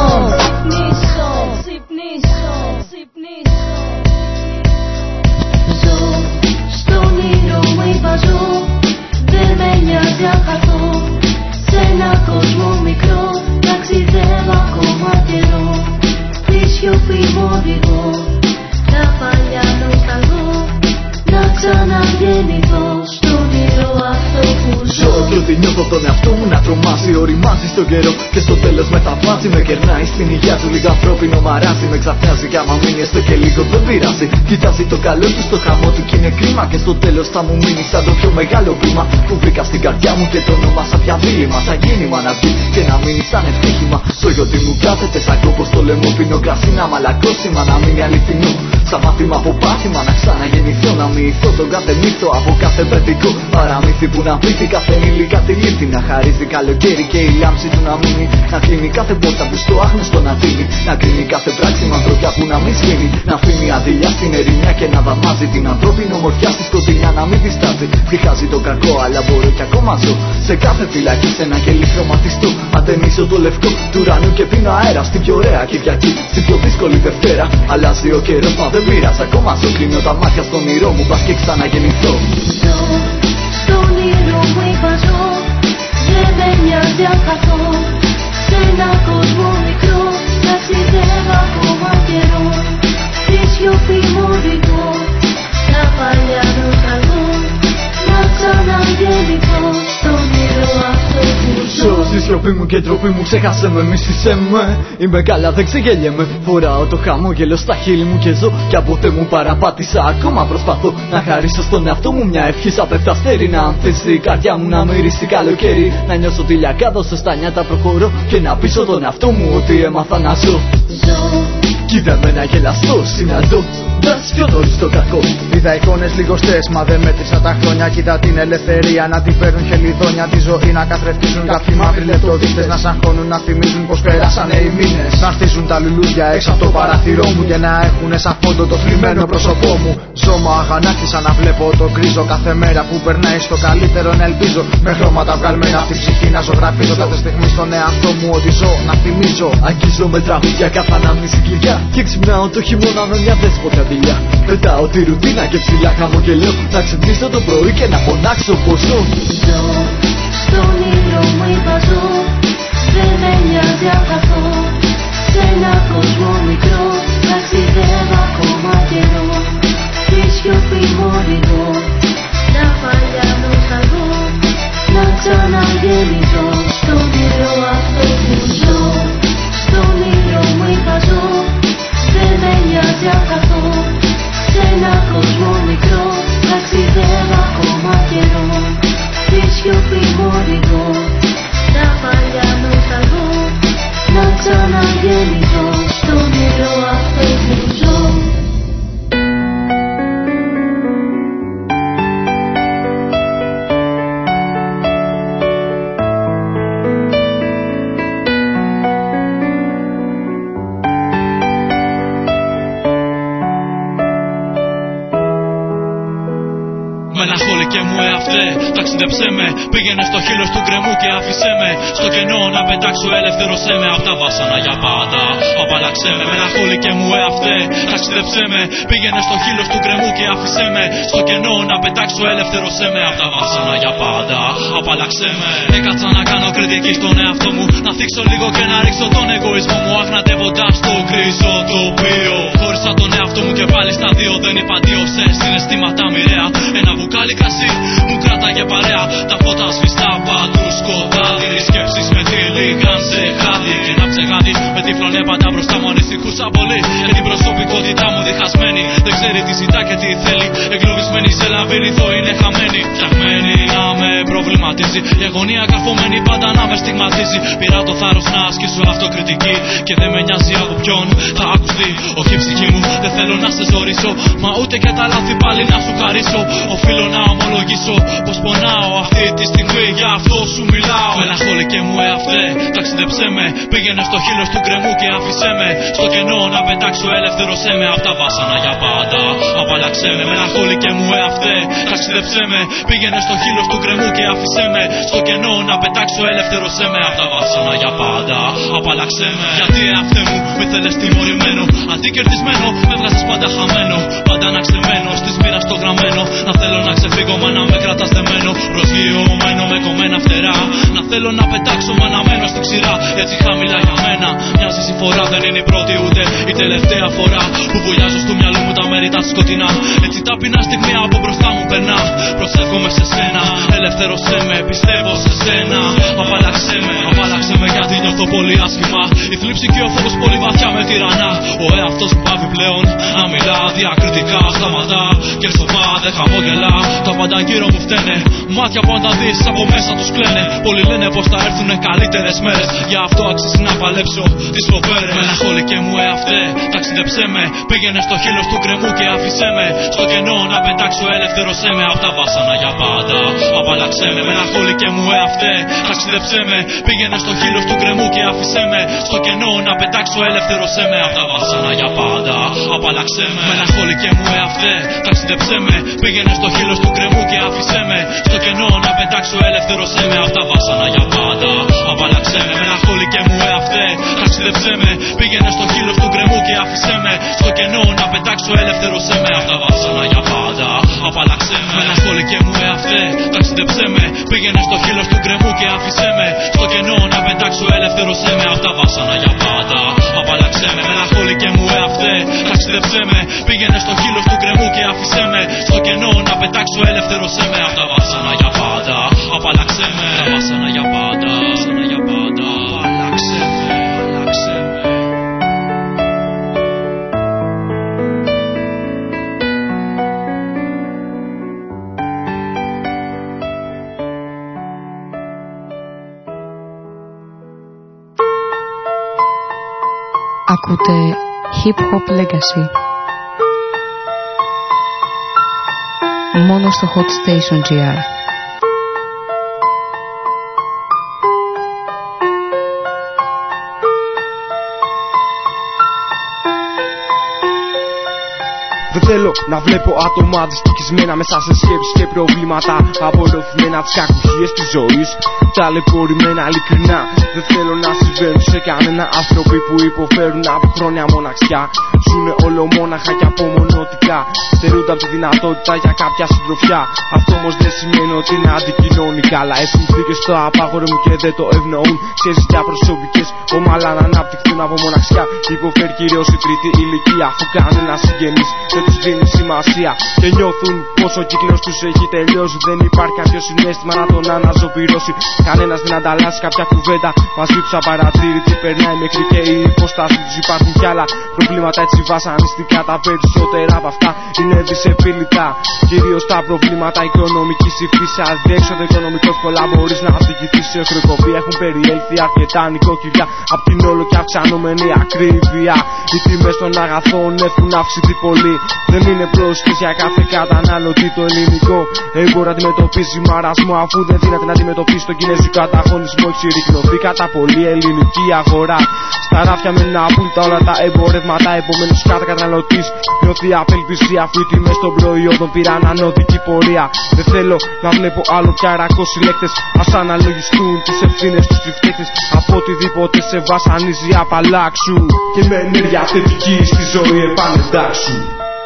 Ζω στον όνειρο μου είπα ζω, δεν με νοιάζει αν χαθώ σε ένα κόσμο μικρό. Ταξιδεύω ακόμα καιρό, τη σιωπή μου οδηγώ, τα παλιά νοσταλγώ, να ξαναγεννηθώ στον όνειρο αυτό που ζω. Ζω και νιώθω τον εαυτό μου να τρομάζει, οριμάζει στον καιρό και στο τέλος μεταβάζει. Με κερνάει στην υγεία του λίγο ανθρώπινο μαράζει. Με ξαφνιάζει κι άμα μείνει έστω και λίγο δεν πειράζει. Κοιτάζει το καλό του στο χαμό του κι είναι κρίμα. Και στο τέλος θα μου μείνει σαν το πιο μεγάλο βήμα που βρήκα στην καρδιά μου και το ονόμασα πια δίλημα. Σαν γίνημα να βγει και να μείνει σαν ευτύχημα. Στο γιότι μου κάθεται σαν κόπο στο λαιμό. Πίνω κρασί να μαλακώσει μα να μείνει αληθινό. Σαν μάθημα από πάθημα να ξαναγεννηθώ. Να μυηθώ τον κάθε μύθο από κάθε παιδικό παραμύθι που να πείθει κάθε ήλικα τη λύθη. Να χαρίζει καλοκαίρι και η λάμψη του να μείνει. Να κλείνει κάθε πόρτα που στο άγνωστο να δίνει. Να κρίνει κάθε πράξη με ανθρωπιά που να μην σβήνει. Να αφήνει αδειλιά στην ερημιά και να δαμάζει την ανθρώπινη ομορφιά στη σκοτεινιά να μην διστάζει. Ψυχάζει το κακό αλλά μπορώ κι ακόμα ζω σε κάθε φυλακή, σε ένα κελί χρωματιστό. Αντενίζω το λευκό του ουρανού και πίνω αέρα στην πιο ωραία Κυριακή, στην πιο δύσκολη Δευτέρα. Αλλάζει ο καιρός, μα δεν πειράζει, ακόμα σου κλείνω τα μάτια στον ήρω μου, πας και ξαναγεννηθώ. Ζω στον ήρω μου είπα ζω, δεν με νοιάζει αν χαθώ, σε ένα κόσμο μικρό ταξιδεύω ακόμα καιρό. Τη σιωπή μου οδηγώ, τα παλιά νοσταλγώ, να ξαναγεννηθώ στον ήρω αυτό που ζω. Στη σιωπή μου και ντροπή μου ξέχασε με, μίσησε με. Είμαι καλά, δεν ξεγέλιεμαι. Φοράω το χαμόγελο στα χείλη μου και ζω. Κι από ποτέ μου παραπάτησα, ακόμα προσπαθώ να χαρίσω στον εαυτό μου μια ευχή σαν πέφτα αστέρι. Να ανθίσει η καρδιά μου, να μυρίσει καλοκαίρι. Να νιώσω τη λιακάδο στα νιάτα προχωρώ. Και να πείσω τον εαυτό μου ότι έμαθα να ζω. Ζω. Κοίτα με ένα γελαστό συναντώ. Δας πιο νωρίς το κακό. Είδα εικόνες λιγοστές, μα δεν μέτρησα τα χρόνια. Κοίτα την ελευθερία να την παίρνουν χελιδόνια. Τη ζωή να καθρεφτίζουν κάποιοι μαύροι λεπτοδίστες. Να σαγχώνουν, να θυμίζουν πως περάσανε οι μήνες. Να χτίζουν τα λουλούδια έξω από το παραθυρό μου. Και να έχουν σαν φόντο το θλιμμένο πρόσωπό μου. Ζώμα αγανάκτησα να βλέπω το γκρίζο. Κάθε μέρα που περνάει στο καλύτερο να ελπίζω. Με χρώματα βγαλμένα από την ψυχή να ζωγραφίζω. Κάθε στιγμή στον εαυτό μου ότι ζω να θυμίζω. Αγγίζω με τραγούδια κάθε ανάμνηση κλειδιά. Και ξυπνάω το χειμώνα με μια δέσποτα δουλειά. Πετάω τη ρουτίνα και ψηλά χαμογελώ. Να ξυπνήσω το πρωί και να φωνάξω πως ζω. Ζω στον ήλιο μου είπα ζω, δεν με νοιάζει αν χαθώ, σε ένα κόσμο μικρό ταξιδεύω ακόμα καιρό. Τη σιωπή μου οδηγώ, τα παλιά νοσταλγώ, να ξαναγεννηθώ στον ήλιο αυτό που ζω. Στον ήλιο μου είπα ζω, δεν με νοιάζει αν χαθώ, σε ένα κόσμο μικρό ταξιδεύω ακόμα καιρό. Τη σιωπή μου οδηγώ, τα παλιά νοσταλγώ, να ξαναγεννηθώ στον ήλιο αυτό που ζω. Μελαγχολικέ μου εαυτέ, ταξίδεψέ με. Πήγαινε στο χείλος του γκρεμού και άφησέ με. Στο κενό να πετάξω, ελευθερώσέ με. Απ' τα βάσανα για πάντα, απαλλάξέ με. Μελαγχολικέ μου εαυτέ, ταξίδεψέ με. Πήγαινε στο χείλος του γκρεμού και άφησέ με. Στο κενό να πετάξω, ελευθερώσέ με. Απ' τα βάσανα για πάντα, απαλλάξέ με. Έκατσα να κάνω κριτική στον εαυτό μου, να θίξω λίγο και να ρίξω τον εγωισμό μου. Αγνατεύοντας το γκρίζο τοπίο. Χώρισα τον εαυτό μου και πάλι στα δύο. Δεν είπα δύο σε συναισθήματα μοιραία. Ένα μπουκάλι κρασί μου κράταγε παρέα. Τα φώτα σβηστά παντού σκοτάδι. Οι σκέψεις με τυλίγαν σε χάδι. Και ένα ψεγάδι με τύφλωνε πάντα μπροστά μου. Ανησυχούσα πολύ για την προσωπικότητά μου διχασμένη. Δεν ξέρει τι ζητά και τι θέλει. Εγκλωβισμένη σε λαβύρινθο είναι χαμένη. Φτιαγμένη να με προβληματίζει. Η αγωνία καρφωμένη πάντα να με στιγματίζει. Πήρα το θάρρος να ασκήσω αυτοκριτική. Και δεν με νοιάζει από ποιον θα ακουστεί. Όχι ψυχή μου, δεν θέλω να σε ζωρίσω. Μα ούτε και τα λάθη πάλι να σου χαρίσω. Οφείλω να ομολογήσω πως πονάω αυτή τη στιγμή, για αυτό σου μιλάω. Μελαγχολικέ μου εαυτέ, ταξίδεψέ με. Πήγαινε στο χείλος του γκρεμού και άφησέ με. Στο κενό να πετάξω, ελευθερώσέ με. Απ' τα βάσανα για πάντα, απαλλάξέ με. Μελαγχολικέ μου εαυτέ, ταξίδεψέ με. Πήγαινε στο χείλος του γκρεμού και άφησέ με. Στο κενό να πετάξω, ελευθερώσέ με. Απ' τα βάσανα για πάντα, απαλλάξέ με. Γιατί εαυτέ μου με θέλες τιμωρημένο, αντικερδισμένο, με βγάζεις πάντα χαμένο. Πάντα να ξεμένω στις μοίρας το γραμμένο. Να θέλω να ξεφύγω, μα να με κρατάς δεμένο. Προσγειωμένο με κομμένα φτερά. Να θέλω να πετάξω, μα να μένω στην ξηρά. Έτσι χαμηλά για μένα μοιάζει η φορά. Δεν είναι η πρώτη ούτε η τελευταία φορά που βουλιάζω στο μυαλό μου τα μέρη τα σκοτεινά. Έτσι ταπεινά στιγμή από μπροστά μου περνά. Προσεύχομαι σε σένα, ελευθέρωσέ με. Πιστεύω σε σένα, απαλλάξέ με. Απαλλάξέ με γιατί νιώθω πολύ άσχημα. Η θλίψη και ο φόβος πολύ βαθιά με τυραννά. Ο εαυτός που πάβει πλέον να μιλά διακριτικά. Σταματά και σοβά, δεν χαμόγελα. Τα πάντα γύρω μου φταίνε. Μάτια που αν τα δεις από μέσα τους κλαίνε. Πολλοί λένε πως θα έρθουνε καλύτερες μέρες. Γι' αυτό αξίζει να παλέψω τις φοβέρες. Μελαγχολικέ μου εαυτέ, ταξίδεψέ με. Πήγαινε στο χείλος του γκρεμού και άφησέ με στο κενό να πετάξω, ελευθέρωσέ με απ' τα βάσανα για πάντα. Απαλλάξέ με, μελαγχολικέ μου εαυτέ, ταξίδεψέ με. Πήγαινε στο χείλος του γκρεμού και άφησέ με στο κενό να πετάξω, ελευθέρωσέ με απ' τα βάσανα για πάντα. Απαλλάξέ με, μελαγχολικέ μου εαυτέ, ταξίδεψέ με. Πήγαινε στο χείλος του γκρεμού και άφησέ με στο κενό να πετάξω, ελευθέρωσέ με απ' τα βάσανα για πάντα. Απαλλάξέ με, μελαγχολικέ μου εαυτέ, ταξίδεψέ με. Πήγαινε στο χείλος του γκρεμού και άφησέ με στο κενό να πετάξω, ελευθέρωσέ με απ' τα βάσανα για πάντα. Απαλλάξέ με, μελαγχολικέ μου εαυτέ, ταξίδεψέ με. Πήγαινε στο χείλος του γκρεμού και άφησέ με στο κενό να πετάξω, ελευθέρωσέ με απ' τα βάσανα για πάντα. Απαλλάξέ με, μελαγχολικέ μου εαυτέ, ταξίδεψέ με. Πήγαινε στο χείλος του γκρεμού και άφησέ με στο κενό να πετάξω, ελευθέρωσέ με απ' τα βάσανα για πάντα. Απαλλάξέ με, τα βάσανα για πάντα. Βάσανα για πάντα. Απαλλάξέ με, απαλλάξέ με. Ακούτε Hip Hop Legacy μόνο στο Hot Station τζι αρ. Δεν θέλω να βλέπω άτομα δυστυχισμένα μέσα σε σκέψεις και προβλήματα, απορροφημένα τις κακουχίες της ζωής, ταλαιπωρημένα ειλικρινά. Δεν θέλω να συμβαίνουν σε κανένα άνθρωποι που υποφέρουν από χρόνια μοναξιά. Ζουνε ολομόναχα και απομονωτικά, στερούνται από τη δυνατότητα για κάποια συντροφιά. Αυτό όμως δεν σημαίνει ότι είναι αντικοινωνικά, αλλά έχουν φύγει στο απάγορε μου και δεν το ευνοούν. Ξέρεις για προσωπικές ομαλά να αναπτυχθούν από μοναξιά. Υποφέρει κυρίως η τρίτη ηλικία, αφού κανένας συγγενής δεν τους δίνει σημασία και νιώθουν πως ο κύκλος τους έχει τελειώσει. Δεν υπάρχει κάποιο συναίσθημα να τον αναζωπηρώσει. Κανένας δεν ανταλλάσσει κάποια κουβέντα μαζί τους απαρατήρητη. Περνάει μέχρι και η υποστάση τους. Υπάρχουν κι άλλα προβλήματα έτσι βασανιστικά. Τα περισσότερα από αυτά είναι δυσεπίλητα. Κυρίως τα προβλήματα οικονομικής υφής. Αδιέξοδο οικονομικός πολλά μπορείς να οδηγηθείς σε χρεοκοπία. Έχουν περιέλθει αρκετά νοικοκυριά απ' την όλο και αυξανόμενη ακρίβεια. Οι τιμές των αγαθών έχουν αυξηθεί πολύ. Δεν είναι πρόσθεση για κάθε καταναλωτή. Το ελληνικό έμπορο αντιμετωπίζει μαρασμό, αφού δεν δύναται να αντιμετωπίσει τον κινέζικο ανταγωνισμό. Έχει συρρυκνωθεί κατά πολύ ελληνική αγορά. Στα ράφια μένουν απόλυτα όλα τα εμπορεύματα. Επομένως κάθε καταναλωτής νιώθει απελπισία, αφού οι τιμές των προϊόντων πήραν ανωδική πορεία. Δεν θέλω να βλέπω άλλο πια ρακός συλλέκτες. Ας αναλογιστούν τις ευθύνες τους οι φταίχτες. Από οτιδήποτε σε βασανίζει απαλλάξου και με ενέργεια θετική στη ζωή επανεντάξου.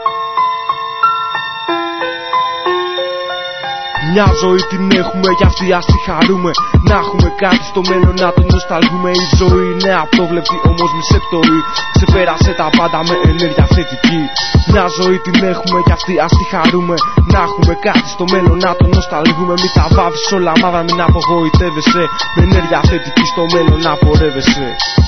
Μια ζωή την έχουμε κι αυτή ας τη χαρούμε. Να έχουμε κάτι στο μέλλον να το νοσταλγούμε. Η ζωή είναι απρόβλεπτη όμως μη σε πτωεί. Ξεπέρασε τα πάντα με ενέργεια θετική. Μια ζωή την έχουμε κι αυτή ας τη χαρούμε. Να έχουμε κάτι στο μέλλον να το νοσταλγούμε. Μην τα βάφεις όλα μαύρα, μην απογοητεύεσαι. Με ενέργεια θετική στο μέλλον να πορεύεσαι.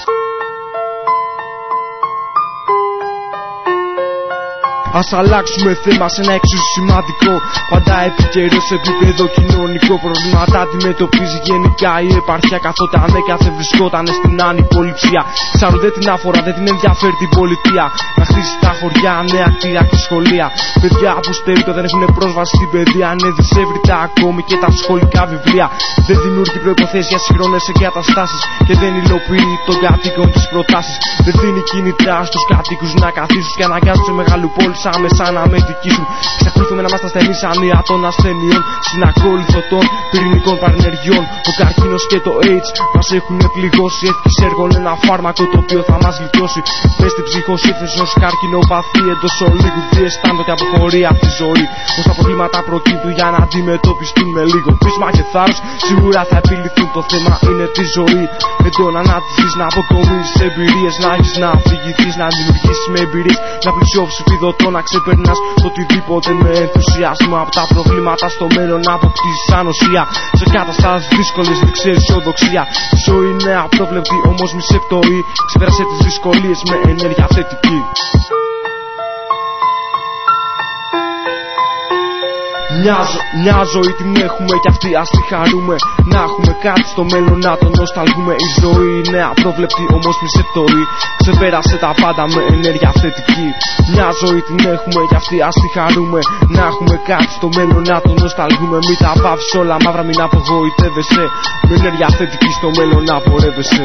Ας αλλάξουμε θέμα σε ένα εξίσου σημαντικό, πάντα επικαιρό σε επίπεδο κοινωνικό. Προβλήματα αντιμετωπίζει γενικά η επαρχία, καθότι ανέκαθεν βρισκόταν στην ανυποληψία. Ξάρου δεν την αφορά, δεν την ενδιαφέρει την πολιτεία. Να χτίσει τα χωριά, νέα κτίρια και σχολεία. Παιδιά που στερείται δεν έχουν πρόσβαση στην παιδεία. Είναι δυσέβριτα ακόμη και τα σχολικά βιβλία. Δεν δημιουργεί προϋποθέσεις για σύγχρονες εγκαταστάσεις και δεν υλοποιεί των κατοίκων τις προτάσεις. Δεν δίνει κίνητρα στους κατοίκους να καθίσουν και αναγκάζουν σε μεγαλοπόλεις άμεσα να μετικήσουν. Εξακολουθούμε να είμαστε ασθενείς ανία των ασθενειών, συνακόλουθο των πυρηνικών παρενεργειών. Ο καρκίνος και το AIDS μας έχουν πληγώσει. Εύχης έργων ένα φάρμακο το οποίο θα μας γλιτώσει. Μες στην ψυχοσύνθεση ως καρκινοπαθή εντός ολίγου διαισθάνονται αποχωρεί από τη ζωή. Πως τα προβλήματα προκύπτουν για να αντιμετωπιστούν με λίγο πείσμα και θάρρος. Σίγουρα θα επιληθούν, το θέμα είναι τη ζωή. Εντόνα να δεις, να αποκομίσεις εμπειρίες, να έχεις να αφηγηθείς, να δημιουργήσεις με εμπειρίες, να πλησιώσεις επιδοτώ, να ξεπερνάς το οτιδήποτε με ενθουσιασμό. Από τα προβλήματα στο μέλλον να αποκτήσεις ανοσία. Σε καταστάσεις δύσκολες δείξε αισιοδοξία. Η ζωή είναι απρόβλεπτη όμως μη σε πτωεί. Ξεπέρασε τις δυσκολίες με ενέργεια θετική. Μια, ζω, μια ζωή την έχουμε κι αυτή ας τη χαρούμε. Να έχουμε κάτι στο μέλλον να το νοσταλγούμε. Η ζωή είναι απρόβλεπτη όμως μη σε πτωεί. Ξεπέρασε τα πάντα με ενέργεια θετική. Μια ζωή την έχουμε κι αυτή ας τη χαρούμε. Να έχουμε κάτι στο μέλλον να το νοσταλγούμε. Μην τα πάψεις όλα μαύρα, μην απογοητεύεσαι. Με ενέργεια θετική στο μέλλον να πορεύεσαι.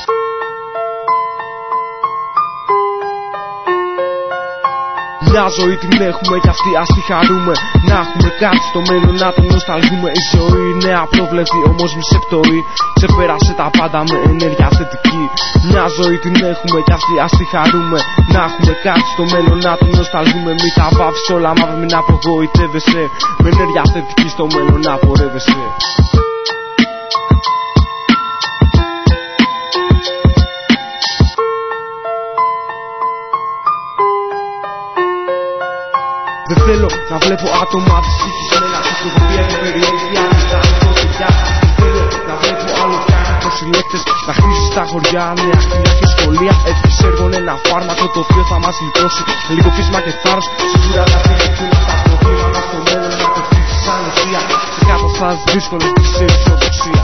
Μια ζωή την έχουμε κι αυτή ας τη χαρούμε. Να έχουμε κάτι στο μέλλον να το νοσταλγούμε. Η ζωή είναι απρόβλεπτη όμως μη σε πτωεί. Ξεπέρασε τα πάντα με ενέργεια θετική. Μια ζωή την έχουμε κι αυτή ας τη χαρούμε. Να έχουμε κάτι στο μέλλον να το νοσταλγούμε. Μην τα βάφεις όλα μαύρα, μην απογοητεύεσαι. Με ενέργεια θετική στο μέλλον να πορεύεσαι. Δεν θέλω να βλέπω άτομα δυστυχισμένα σε φωτογραφία και περιέργεια και τα νοικοκυριά. Δεν θέλω να βλέπω άλλο πια νεκροσυλλέκτες να χτίζεις στα χωριά νέα κτίρια και σχολεία. Έτυχες έργων ένα φάρμακο το οποίο θα μας λιτώσει. Με λίγο φύσμα και θάρρος σίγουρα θα διεκδικούν τα προβλήματα στο μέλλον να το χτίσεις σαν αιτία. Σε καταστάσεις δύσκολες της αισιοδοξία.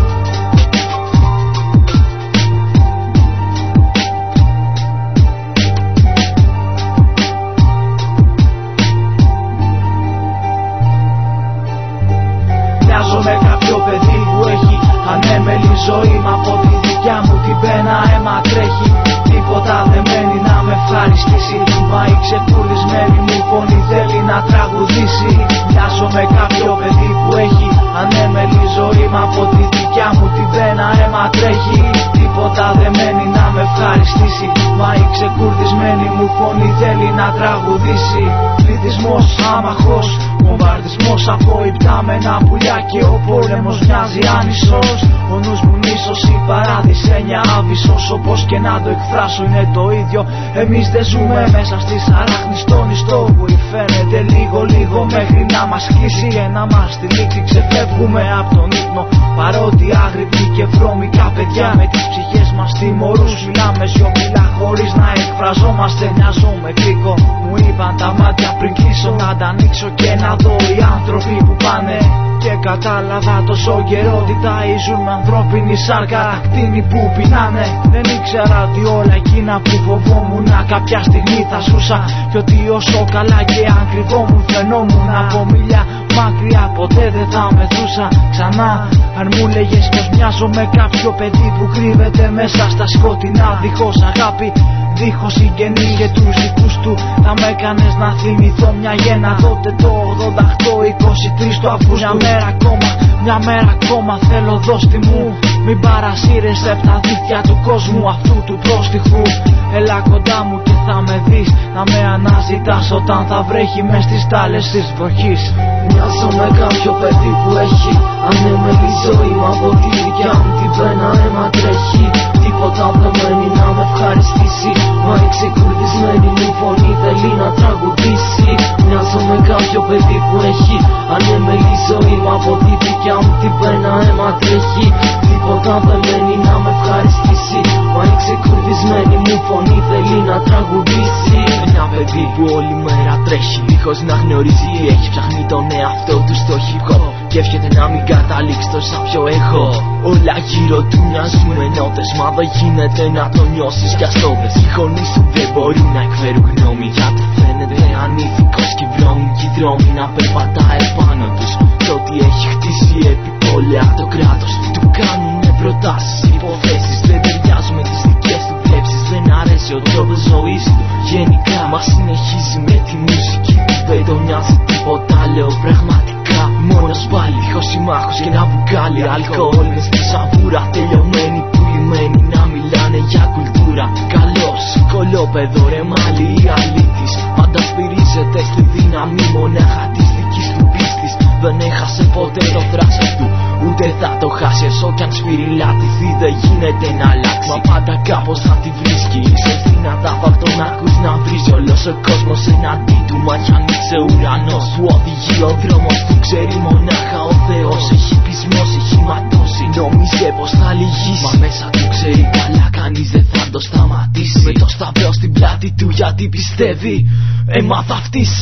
Με κάποιο παιδί που έχει ανέμελη ζωή. Μα από τη δικιά μου την πένα αίμα τρέχει. Τίποτα δεν μένει να με ευχαριστήσει. Μα η ξεκουρδισμένη μου φωνή θέλει να τραγουδήσει. Μοιάζω με κάποιο παιδί που έχει ανέμελη ζωή. Μα από τη δικιά μου την πένα αίμα τρέχει. Τίποτα δεν μένει να με ευχαριστήσει. Μα η ξεκουρδισμένη μου φωνή θέλει να τραγουδήσει. Πληθυσμός άμαχος, βομβαρδισμός από υπτάμενα πουλιά και ο πόλεμος μοιάζει άνισος. Ο νους μου νήσος, η παράδεισένια άβυσσος. Όπως και να το εκφράσω είναι το ίδιο. Εμείς δεν ζούμε μέσα στη σαράχνη στον ιστό που φαίνεται λίγο λίγο μέχρι να μας κλείσει και να μας τυλίξει. Ξεφεύγουμε από τον ύπνο παρότι άγρυπνοι και βρώμικα παιδιά με τις ψυχές μας τιμωρούς. Μιλάμε σιωπηλά χωρίς να εκφραζόμαστε. Μοιάζω με κρίκο, μου είπαν τα μάτια πριν κλείσω. Να τα ανοίξω και να δω οι άνθρωποι που πάνε. Και κατάλαβα τόσο καιρό ότι ταΐζουν με ανθρώπινη σάρκα τα κτίνη που πεινάνε. Δεν ήξερα ότι όλα εκείνα που φοβόμουν κάποια στιγμή θα ζούσα. Και ότι όσο καλά και αν κρυβόμουν φαινόμουν από μίλια μακριά ποτέ δεν θα με δούσα ξανά. Αν μου λέγες πως μοιάζω με κάποιο παιδί που κρύβεται μέσα στα σκοτεινά δίχως αγάπη, δίχως συγγενείς και τους δικούς του, θα με έκανες να θυμηθώ μια γέννα τότε το ογδόντα οκτώ είκοσι τρεις του Αυγούστου. Μια μέρα ακόμα, μια μέρα ακόμα θέλω δώστη μου. Μην παρασύρεσαι απ' τα δίχτυα του κόσμου αυτού του πρόστιχου. Έλα κοντά μου και θα με δεις να με αναζητάς όταν θα βρέχει μες στις τάλες της βροχής. Μοιάζω με κάποιο παιδί που έχει ανέμελη ζωή. Μα από τη δικιά μου την πένα αίμα τρέχει. Τίποτα δεν μένει να με ευχαριστήσει. Μα η ξεκουρδισμένη μου φωνή θέλει να τραγουδήσει. Μοιάζω με κάποιο παιδί που έχει ανέμελη ζωή. Μα από τη δικιά μου την πένα αίμα τρέχει. Τίποτα δεν μένει να με ευχαριστήσει. Μα η ξεκουρδισμένη μου φωνή θέλει να τραγουδήσει. Ένα παιδί που όλη μέρα τρέχει δίχως να γνωρίζει τι έχει. Ψάχνει τον εαυτό του στο hip hop και εύχεται να μην καταλήξει το σαν πιο εγώ. Όλα γύρω του μοιάζουν με νότες. Μα δεν γίνεται να το νιώσεις κι αστόδες. Οι γονείς του δεν μπορούν να εκφέρουν γνώμη, γιατί φαίνεται ανήθικος και βρώμικοι δρόμοι να περπατάει πάνω τους. Το ότι έχει χτίσει επιπόλαια το κράτος του κάνουνε προτάσεις, υποθέσεις. Δεν ταιριάζουν με τις δικές του βλέψεις. Δεν αρέσει ο τρόπος ζωής του γενικά. Μα συνεχίζει με τη μουσική που δεν τον νοιάζει τίποτα. Λέω πραγματικά μόνος πάλι, δίχως συμμάχους και ένα μπουκάλι αλκοόλ μες στη σαβούρα. Τελειωμένοι πουλημένοι να μιλάνε για κουλτούρα. Καλός κολόπεδο ρε μάλι η αλήτης. Πάντα στηρίζεται στη δύναμη μονάχα της δικής του πίστης. Δεν έχασε ποτέ το θράσος του, ούτε θα το χάσει. Όσο κι αν σφυριλατηθεί δεν γίνεται να αλλάξει. Μα πάντα κάπως θα τη βρίσκει. Ίσως δυνατά θα τον ακούς να βρίζει όλος ο κόσμος εναντί του. Μα κι ανοίξε ουρανός που οδηγεί ο δρόμος του. Ξέρει μονάχα ο Θεός. Έχει πεισμός, έχει ματώσει. Νόμιζε πως θα λυγίσει. Μα μέσα του ξέρει καλά κανείς δεν θα το σταματήσει. Με το σταυρό στην πλάτη του γιατί πιστεύει αίμα θα φτύσει.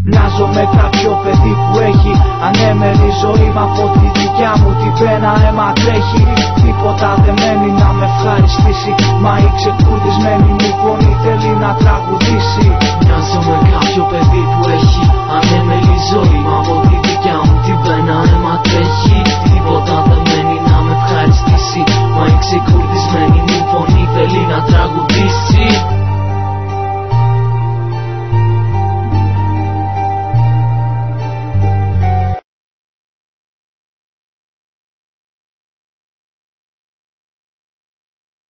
Μοιάζω με κάποιο παιδί που έχει ανέμερη ζωή, μα από τη δικιά μου την πένα αίμα τρέχει. Τίποτα δεν μένει να με ευχαριστήσει, μα η ξεκουρδισμένη μου φωνή θέλει να τραγουδήσει. Μοιάζω με κάποιο παιδί που έχει ανέμερη ζωή, μα από τη δικιά μου την πένα αίμα τρέχει.